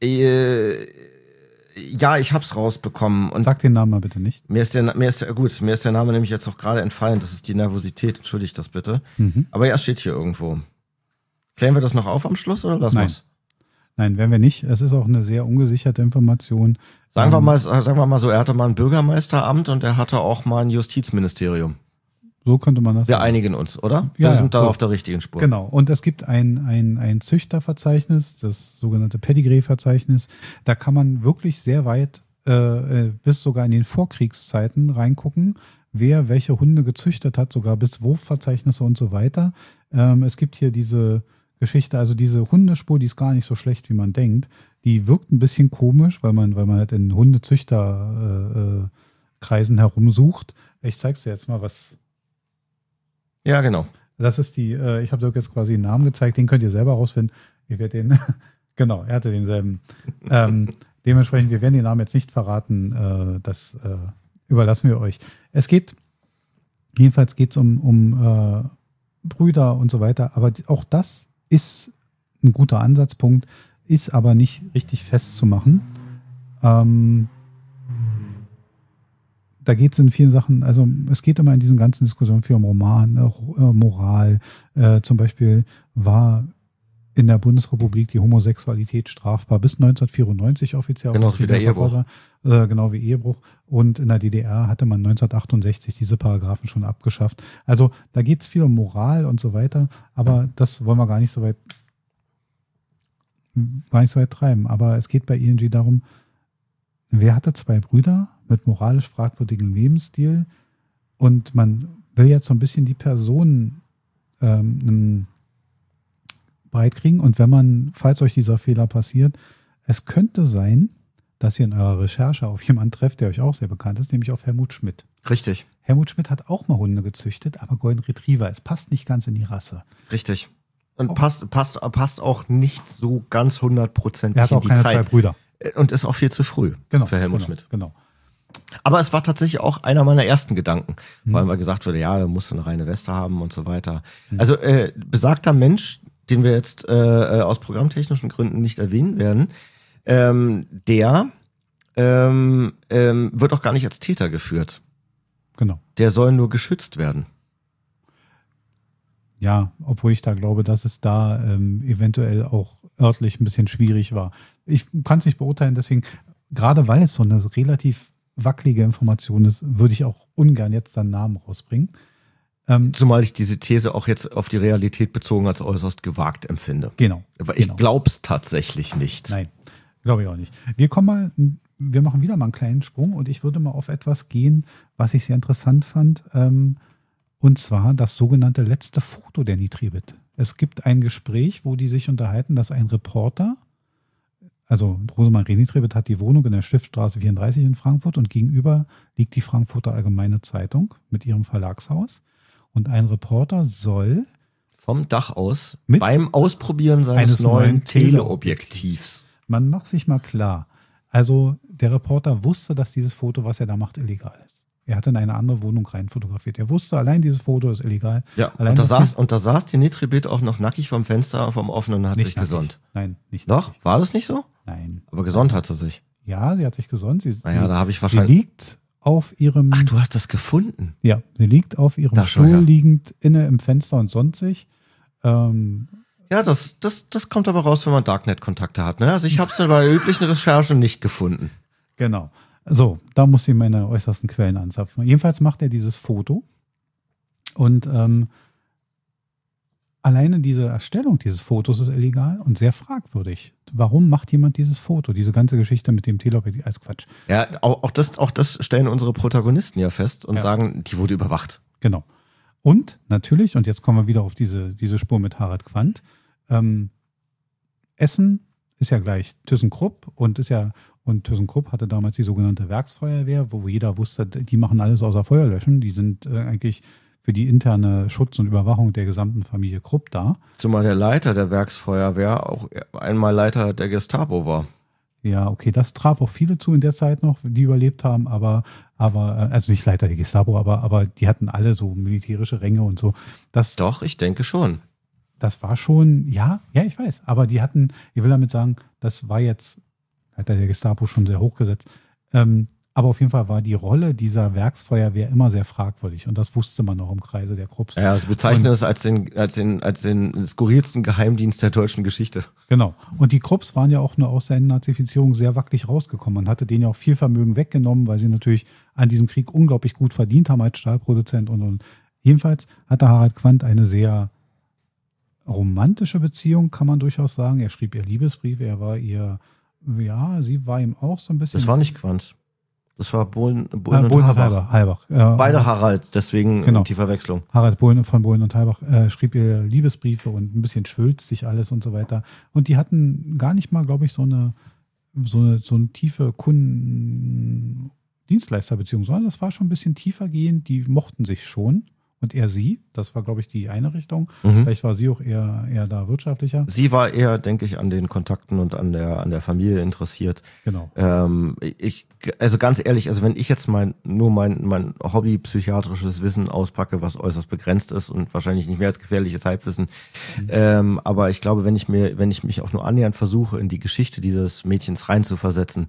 Ja, ich hab's rausbekommen. Und sag den Namen mal bitte nicht. Mir ist der Name nämlich jetzt auch gerade entfallen. Das ist die Nervosität. Entschuldigt das bitte. Aber ja, es steht hier irgendwo. Klären wir das noch auf am Schluss oder lassen wir's? Nein, werden wir nicht. Es ist auch eine sehr ungesicherte Information. Sagen wir mal so, er hatte mal ein Bürgermeisteramt und er hatte auch mal ein Justizministerium. So könnte man das sagen. Wir einigen uns, oder? Ja, wir sind da auf der richtigen Spur. Genau. Und es gibt ein Züchterverzeichnis, das sogenannte Pedigree-Verzeichnis. Da kann man wirklich sehr weit, bis sogar in den Vorkriegszeiten reingucken, wer welche Hunde gezüchtet hat, sogar bis Wurfverzeichnisse und so weiter. Es gibt hier diese Geschichte, also diese Hundespur, die ist gar nicht so schlecht, wie man denkt. Die wirkt ein bisschen komisch, weil man halt in Hundezüchterkreisen herumsucht. Ich zeig's dir jetzt mal, was. Ja, genau. Das ist die, ich habe dir jetzt quasi einen Namen gezeigt, den könnt ihr selber rausfinden. Ich werde den, genau, er hatte denselben. Dementsprechend, wir werden den Namen jetzt nicht verraten, das überlassen wir euch. Jedenfalls geht es um Brüder und so weiter, aber auch das ist ein guter Ansatzpunkt, ist aber nicht richtig festzumachen. Da geht es in vielen Sachen, also es geht immer in diesen ganzen Diskussionen viel um Roman, Moral. Zum Beispiel war in der Bundesrepublik die Homosexualität strafbar bis 1994 offiziell. Genauso wie der Ehebruch. Genau wie Ehebruch. Und in der DDR hatte man 1968 diese Paragraphen schon abgeschafft. Also da geht es viel um Moral und so weiter, aber das wollen wir gar nicht so weit treiben. Aber es geht bei ING darum, wer hatte zwei Brüder mit moralisch fragwürdigem Lebensstil und man will jetzt so ein bisschen die Personen breitkriegen. Und wenn man, falls euch dieser Fehler passiert, es könnte sein, dass ihr in eurer Recherche auf jemanden trefft, der euch auch sehr bekannt ist, nämlich auf Helmut Schmidt. Richtig. Helmut Schmidt hat auch mal Hunde gezüchtet, aber Golden Retriever. Es passt nicht ganz in die Rasse. Richtig. Und passt auch nicht so ganz 100% in die Zeit. Er hat auch keine zwei Brüder. Und ist auch viel zu früh für Helmut Schmidt. Genau. Aber es war tatsächlich auch einer meiner ersten Gedanken, vor allem weil gesagt wurde, ja, da musst du eine reine Weste haben und so weiter. Also besagter Mensch, den wir jetzt aus programmtechnischen Gründen nicht erwähnen werden, der wird auch gar nicht als Täter geführt. Genau. Der soll nur geschützt werden. Ja, obwohl ich da glaube, dass es da eventuell auch örtlich ein bisschen schwierig war. Ich kann es nicht beurteilen, deswegen, gerade weil es so eine relativ wackelige Information ist, würde ich auch ungern jetzt seinen Namen rausbringen. Zumal ich diese These auch jetzt auf die Realität bezogen als äußerst gewagt empfinde. Genau. Aber ich glaube es tatsächlich nicht. Nein, glaube ich auch nicht. Wir machen wieder mal einen kleinen Sprung und ich würde mal auf etwas gehen, was ich sehr interessant fand. Und zwar das sogenannte letzte Foto der Nitribit. Es gibt ein Gespräch, wo die sich unterhalten, dass ein Reporter, also Rosemarie Nitribit hat die Wohnung in der Stiftstraße 34 in Frankfurt und gegenüber liegt die Frankfurter Allgemeine Zeitung mit ihrem Verlagshaus. Und ein Reporter soll vom Dach aus beim Ausprobieren seines neuen Teleobjektivs. Man macht sich mal klar. Also der Reporter wusste, dass dieses Foto, was er da macht, illegal ist. Er hat in eine andere Wohnung rein fotografiert. Er wusste, allein dieses Foto ist illegal. Ja, allein und da saß die Nitribit auch noch nackig vom Fenster, vom offenen und hat sich gesonnt. Nein, nicht Doch? nackig. War das nicht so? Nein. Aber gesonnt hat sie sich. Ja, sie hat sich gesonnt. Da habe ich sie wahrscheinlich... liegt auf ihrem... Ach, du hast das gefunden? Ja, sie liegt auf ihrem Stuhl, liegend inne im Fenster und sonnt sich. Ja, das kommt aber raus, wenn man Darknet-Kontakte hat. Ne? Also ich habe es bei der üblichen Recherche nicht gefunden. Genau. So, da muss ich meine äußersten Quellen anzapfen. Jedenfalls macht er dieses Foto und alleine diese Erstellung dieses Fotos ist illegal und sehr fragwürdig. Warum macht jemand dieses Foto? Diese ganze Geschichte mit dem Teleobjektiv als Quatsch. Ja, auch das stellen unsere Protagonisten ja fest und sagen, die wurde überwacht. Genau. Und natürlich, und jetzt kommen wir wieder auf diese Spur mit Harald Quandt, Essen ist ja gleich ThyssenKrupp und ThyssenKrupp hatte damals die sogenannte Werksfeuerwehr, wo jeder wusste, die machen alles außer Feuer löschen. Die sind eigentlich für die interne Schutz und Überwachung der gesamten Familie Krupp da. Zumal der Leiter der Werksfeuerwehr auch einmal Leiter der Gestapo war. Ja, okay, das traf auch viele zu in der Zeit noch, die überlebt haben, aber also nicht Leiter der Gestapo, aber die hatten alle so militärische Ränge und so. Doch, ich denke schon. Das war schon, ja, ich weiß, aber die hatten, ich will damit sagen, das war jetzt Leiter der Gestapo schon sehr hochgesetzt. Aber auf jeden Fall war die Rolle dieser Werksfeuerwehr immer sehr fragwürdig und das wusste man auch im Kreise der Krupps. Ja, sie bezeichnen es als den skurrilsten Geheimdienst der deutschen Geschichte. Genau. Und die Krupps waren ja auch nur aus der Nazifizierung sehr wackelig rausgekommen. Man hatte denen ja auch viel Vermögen weggenommen, weil sie natürlich an diesem Krieg unglaublich gut verdient haben als Stahlproduzent und. Jedenfalls hatte Harald Quandt eine sehr romantische Beziehung, kann man durchaus sagen. Er schrieb ihr Liebesbriefe, sie war ihm auch so ein bisschen. Das war nicht Quandt. Das war Bohlen und Halbach. Beide Harald, deswegen genau. Die Verwechslung. Harald von Bohlen und Halbach schrieb ihr Liebesbriefe und ein bisschen schwülstig alles und so weiter. Und die hatten gar nicht mal, glaube ich, so eine tiefe Kunden-Dienstleisterbeziehung, sondern das war schon ein bisschen tiefer gehend. Die mochten sich schon. Und er sie, das war, glaube ich, die eine Richtung. Vielleicht war sie auch eher da wirtschaftlicher. Sie war eher, denke ich, an den Kontakten und an der Familie interessiert. Genau. Also ganz ehrlich, also wenn ich jetzt mein Hobby psychiatrisches Wissen auspacke, was äußerst begrenzt ist und wahrscheinlich nicht mehr als gefährliches Halbwissen, aber ich glaube, wenn ich mich auch nur annähernd versuche, in die Geschichte dieses Mädchens reinzuversetzen,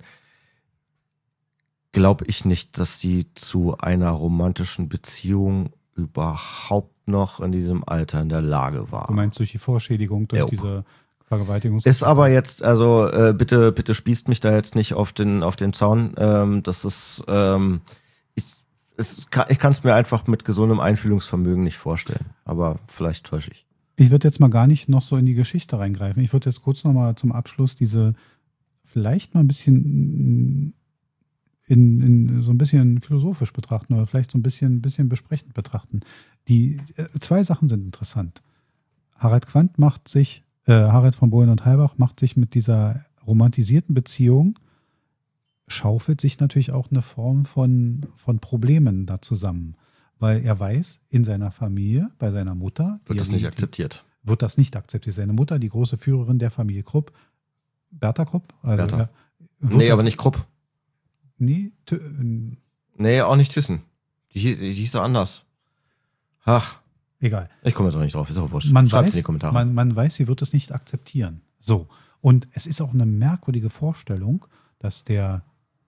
glaube ich nicht, dass sie zu einer romantischen Beziehung überhaupt noch in diesem Alter in der Lage war. Du meinst durch die Vorschädigung, durch diese Vergewaltigung? Ist aber jetzt, also bitte spießt mich da jetzt nicht auf den Zaun. Das ist, ich kann es mir einfach mit gesundem Einfühlungsvermögen nicht vorstellen. Aber vielleicht täusche ich. Ich würde jetzt mal gar nicht noch so in die Geschichte reingreifen. Ich würde jetzt kurz nochmal zum Abschluss vielleicht mal ein bisschen in so ein bisschen philosophisch betrachten oder vielleicht so ein bisschen besprechend betrachten. Die zwei Sachen sind interessant. Harald von Bohlen und Halbach macht sich mit dieser romantisierten Beziehung, schaufelt sich natürlich auch eine Form von Problemen da zusammen. Weil er weiß, in seiner Familie, bei seiner Mutter... Wird das nicht akzeptiert. Wird das nicht akzeptiert. Seine Mutter, die große Führerin der Familie Krupp, Bertha Krupp. Bertha. Nee, aber nicht Krupp. Nee, auch nicht Thyssen. Die hieß doch anders. Ach. Egal. Ich komme jetzt auch nicht drauf, ist auch wurscht. Schreibt es in die Kommentare. Man weiß, sie wird es nicht akzeptieren. So. Und es ist auch eine merkwürdige Vorstellung, dass der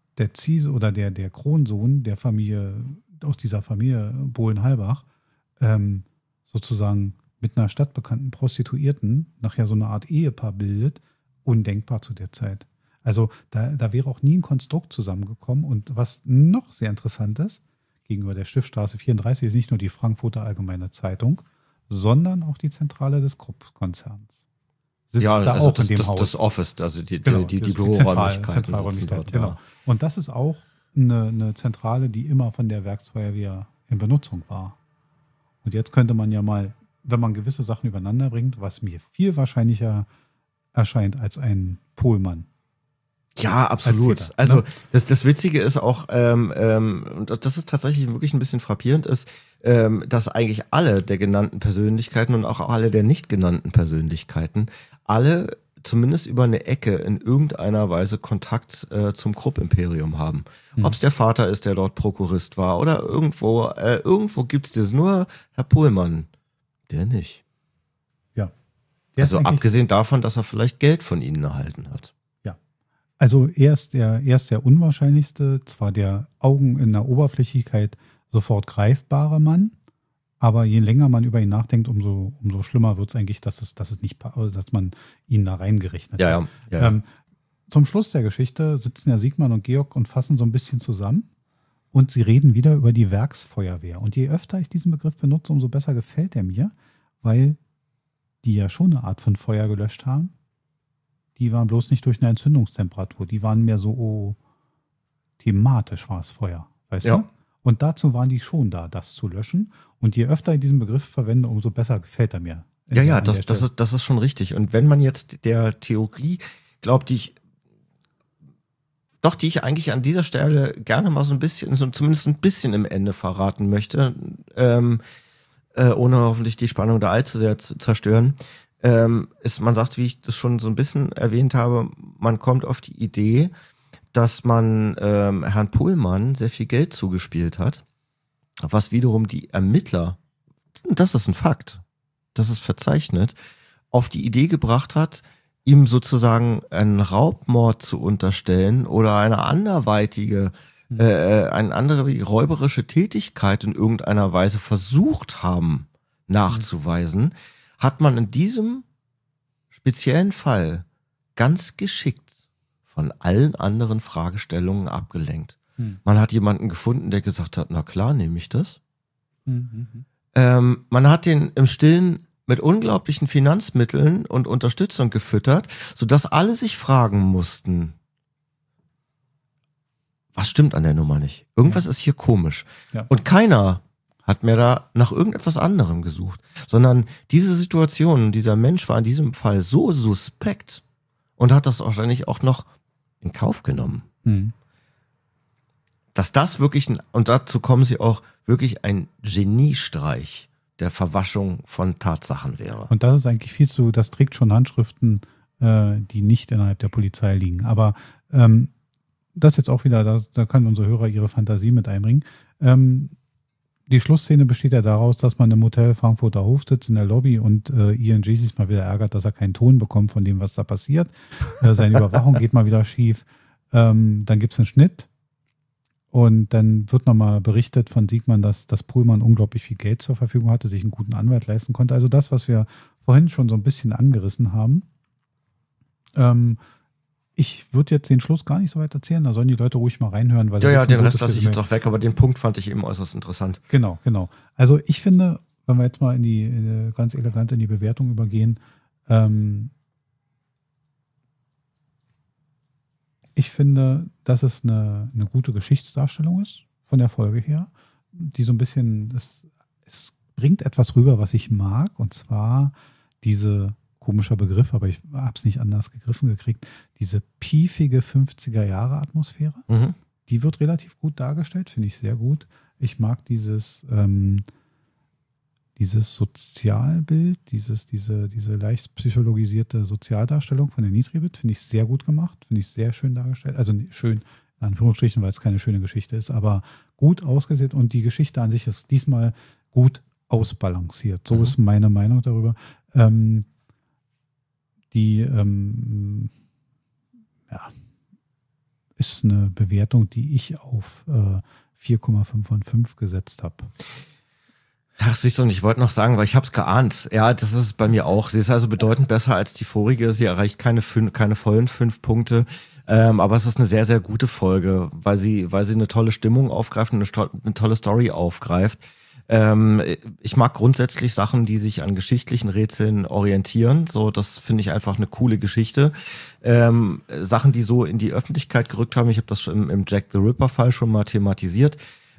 Kronsohn der Familie, aus dieser Familie Bohlen-Halbach, sozusagen mit einer stadtbekannten Prostituierten nachher so eine Art Ehepaar bildet, undenkbar zu der Zeit. Also da wäre auch nie ein Konstrukt zusammengekommen. Und was noch sehr interessant ist, gegenüber der Schiffstraße 34 ist nicht nur die Frankfurter Allgemeine Zeitung, sondern auch die Zentrale des Krupp-Konzerns. Sitzt da auch in dem Haus. Das Office, also die Büroräumlichkeiten. Zentralräumlichkeiten, genau. Und das ist auch eine Zentrale, die immer von der Werksfeuerwehr in Benutzung war. Und jetzt könnte man ja mal, wenn man gewisse Sachen übereinander bringt, was mir viel wahrscheinlicher erscheint als ein Pohlmann. Ja, absolut. Jeder, also ne? Das Witzige ist auch, und das ist tatsächlich wirklich ein bisschen frappierend, ist, dass eigentlich alle der genannten Persönlichkeiten und auch alle der nicht genannten Persönlichkeiten alle zumindest über eine Ecke in irgendeiner Weise Kontakt zum Krupp-Imperium haben. Ob es der Vater ist, der dort Prokurist war oder irgendwo gibt's das. Nur Herr Pohlmann, der nicht. Ja. Also abgesehen davon, dass er vielleicht Geld von ihnen erhalten hat. Also er ist der unwahrscheinlichste, zwar der Augen in der Oberflächlichkeit sofort greifbare Mann, aber je länger man über ihn nachdenkt, umso schlimmer wird es eigentlich, dass man ihn da reingerechnet hat. Ja. Zum Schluss der Geschichte sitzen ja Siegmann und Georg und fassen so ein bisschen zusammen und sie reden wieder über die Werksfeuerwehr. Und je öfter ich diesen Begriff benutze, umso besser gefällt er mir, weil die ja schon eine Art von Feuer gelöscht haben. Die waren bloß nicht durch eine Entzündungstemperatur. Die waren mehr so thematisch war es Feuer, weißt du? Und dazu waren die schon da, das zu löschen. Und je öfter ich diesen Begriff verwende, umso besser gefällt er mir. Das ist schon richtig. Und wenn man jetzt der Theorie glaubt, die ich eigentlich an dieser Stelle gerne mal so ein bisschen, so zumindest ein bisschen im Ende verraten möchte, ohne hoffentlich die Spannung da allzu sehr zu zerstören, man sagt, wie ich das schon so ein bisschen erwähnt habe, man kommt auf die Idee, dass man Herrn Pohlmann sehr viel Geld zugespielt hat, was wiederum die Ermittler, das ist ein Fakt, das ist verzeichnet, auf die Idee gebracht hat, ihm sozusagen einen Raubmord zu unterstellen oder eine anderweitige, eine andere räuberische Tätigkeit in irgendeiner Weise versucht haben nachzuweisen, hat man in diesem speziellen Fall ganz geschickt von allen anderen Fragestellungen abgelenkt. Man hat jemanden gefunden, der gesagt hat, na klar, nehme ich das. Man hat den im Stillen mit unglaublichen Finanzmitteln und Unterstützung gefüttert, sodass alle sich fragen mussten, was stimmt an der Nummer nicht? Irgendwas ist hier komisch. Ja. Und keiner hat mehr da nach irgendetwas anderem gesucht, sondern diese Situation, dieser Mensch war in diesem Fall so suspekt und hat das wahrscheinlich auch noch in Kauf genommen. Dass das wirklich, und dazu kommen sie auch, wirklich ein Geniestreich der Verwaschung von Tatsachen wäre. Und das ist eigentlich das trägt schon Handschriften, die nicht innerhalb der Polizei liegen. Aber das jetzt auch wieder, da können unsere Hörer ihre Fantasie mit einbringen. Die Schlussszene besteht ja daraus, dass man im Hotel Frankfurter Hof sitzt in der Lobby und Ian sich mal wieder ärgert, dass er keinen Ton bekommt von dem, was da passiert. Seine Überwachung geht mal wieder schief. Dann gibt es einen Schnitt und dann wird nochmal berichtet von Siegmann, dass Pohlmann unglaublich viel Geld zur Verfügung hatte, sich einen guten Anwalt leisten konnte. Also das, was wir vorhin schon so ein bisschen angerissen haben. Ich würde jetzt den Schluss gar nicht so weit erzählen, da sollen die Leute ruhig mal reinhören. Weil den Rest lasse ich jetzt auch weg, aber den Punkt fand ich eben äußerst interessant. Genau. Also ich finde, wenn wir jetzt mal ganz elegant in die Bewertung übergehen, ich finde, dass es eine gute Geschichtsdarstellung ist, von der Folge her, die so ein bisschen, es bringt etwas rüber, was ich mag, und zwar diese, komischer Begriff, aber ich habe es nicht anders gegriffen gekriegt, diese piefige 50er-Jahre-Atmosphäre, die wird relativ gut dargestellt, finde ich sehr gut. Ich mag dieses Sozialbild, diese leicht psychologisierte Sozialdarstellung von der Nitribit, finde ich sehr gut gemacht, finde ich sehr schön dargestellt. Also schön, in Anführungsstrichen, weil es keine schöne Geschichte ist, aber gut ausgesehen und die Geschichte an sich ist diesmal gut ausbalanciert. So ist meine Meinung darüber. Ist eine Bewertung, die ich auf 4,5 von 5 gesetzt habe. Ach, siehst du, und ich wollte noch sagen, weil ich habe es geahnt. Ja, das ist bei mir auch. Sie ist also bedeutend besser als die vorige. Sie erreicht keine vollen 5 Punkte. Aber es ist eine sehr, sehr gute Folge, weil sie eine tolle Stimmung aufgreift und eine tolle Story aufgreift. Ich mag grundsätzlich Sachen, die sich an geschichtlichen Rätseln orientieren. So, das finde ich einfach eine coole Geschichte. Sachen, die so in die Öffentlichkeit gerückt haben, ich habe das schon im Jack the Ripper-Fall schon mal thematisiert,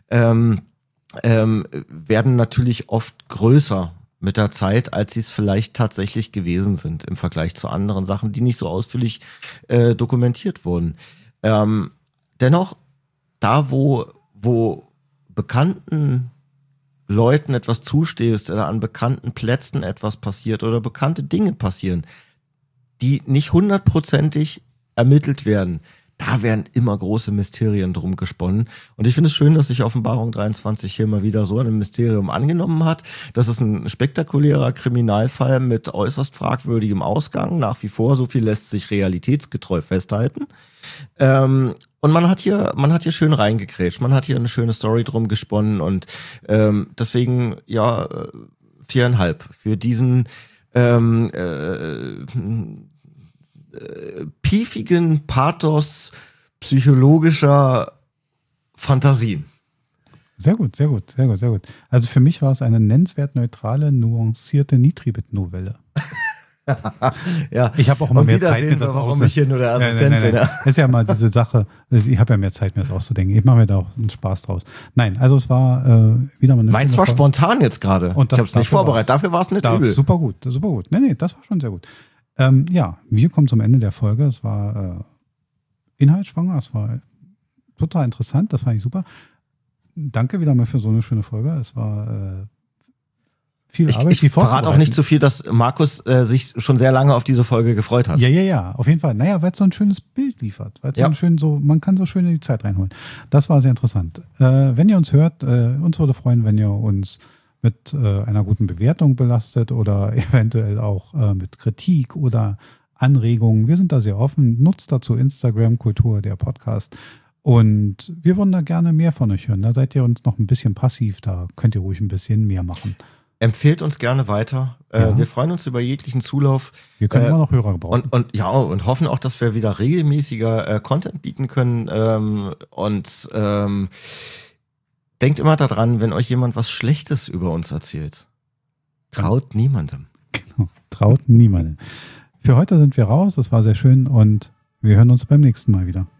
werden natürlich oft größer mit der Zeit, als sie es vielleicht tatsächlich gewesen sind im Vergleich zu anderen Sachen, die nicht so ausführlich dokumentiert wurden. Dennoch, da wo bekannten Leuten etwas zustehst oder an bekannten Plätzen etwas passiert oder bekannte Dinge passieren, die nicht 100%ig ermittelt werden, da werden immer große Mysterien drum gesponnen. Und ich finde es schön, dass sich Offenbarung 23 hier mal wieder so ein Mysterium angenommen hat. Das ist ein spektakulärer Kriminalfall mit äußerst fragwürdigem Ausgang. Nach wie vor, so viel lässt sich realitätsgetreu festhalten. Und man hat hier schön reingekrätscht. Man hat hier eine schöne Story drum gesponnen und deswegen, ja, 4,5 für diesen piefigen Pathos psychologischer Fantasien. Sehr gut, sehr gut, sehr gut, sehr gut. Also für mich war es eine nennenswert neutrale, nuancierte Nitribit-Novelle. Ja. Ich habe auch immer mehr Zeit, mir das auszudenken. Warum ich hier nur der Assistent bin. Das ist ja mal diese Sache, ich habe ja mehr Zeit, mir das auszudenken. Ich mache mir da auch einen Spaß draus. Nein, also es war wieder mal eine Meins war spontan jetzt gerade. Ich habe es nicht vorbereitet. Dafür war es nicht übel. Super gut, super gut. Nee, das war schon sehr gut. Ja, wir kommen zum Ende der Folge. Es war inhaltsschwanger, es war total interessant, das fand ich super. Danke wieder mal für so eine schöne Folge. Es war viel Arbeit. Ich verrate auch nicht so viel, dass Markus sich schon sehr lange auf diese Folge gefreut hat. Ja, auf jeden Fall. Naja, weil es so ein schönes Bild liefert. Weil es man kann so schön in die Zeit reinholen. Das war sehr interessant. Wenn ihr uns hört, uns würde freuen, wenn ihr uns mit einer guten Bewertung belastet oder eventuell auch mit Kritik oder Anregungen. Wir sind da sehr offen. Nutzt dazu Instagram, Kultur, der Podcast. Und wir wollen da gerne mehr von euch hören. Da seid ihr uns noch ein bisschen passiv. Da könnt ihr ruhig ein bisschen mehr machen. Empfehlt uns gerne weiter. Ja. Wir freuen uns über jeglichen Zulauf. Wir können immer noch Hörer gebrauchen. Und hoffen auch, dass wir wieder regelmäßiger Content bieten können. Denkt immer daran, wenn euch jemand was Schlechtes über uns erzählt, traut niemandem. Genau, traut niemandem. Für heute sind wir raus. Das war sehr schön und wir hören uns beim nächsten Mal wieder.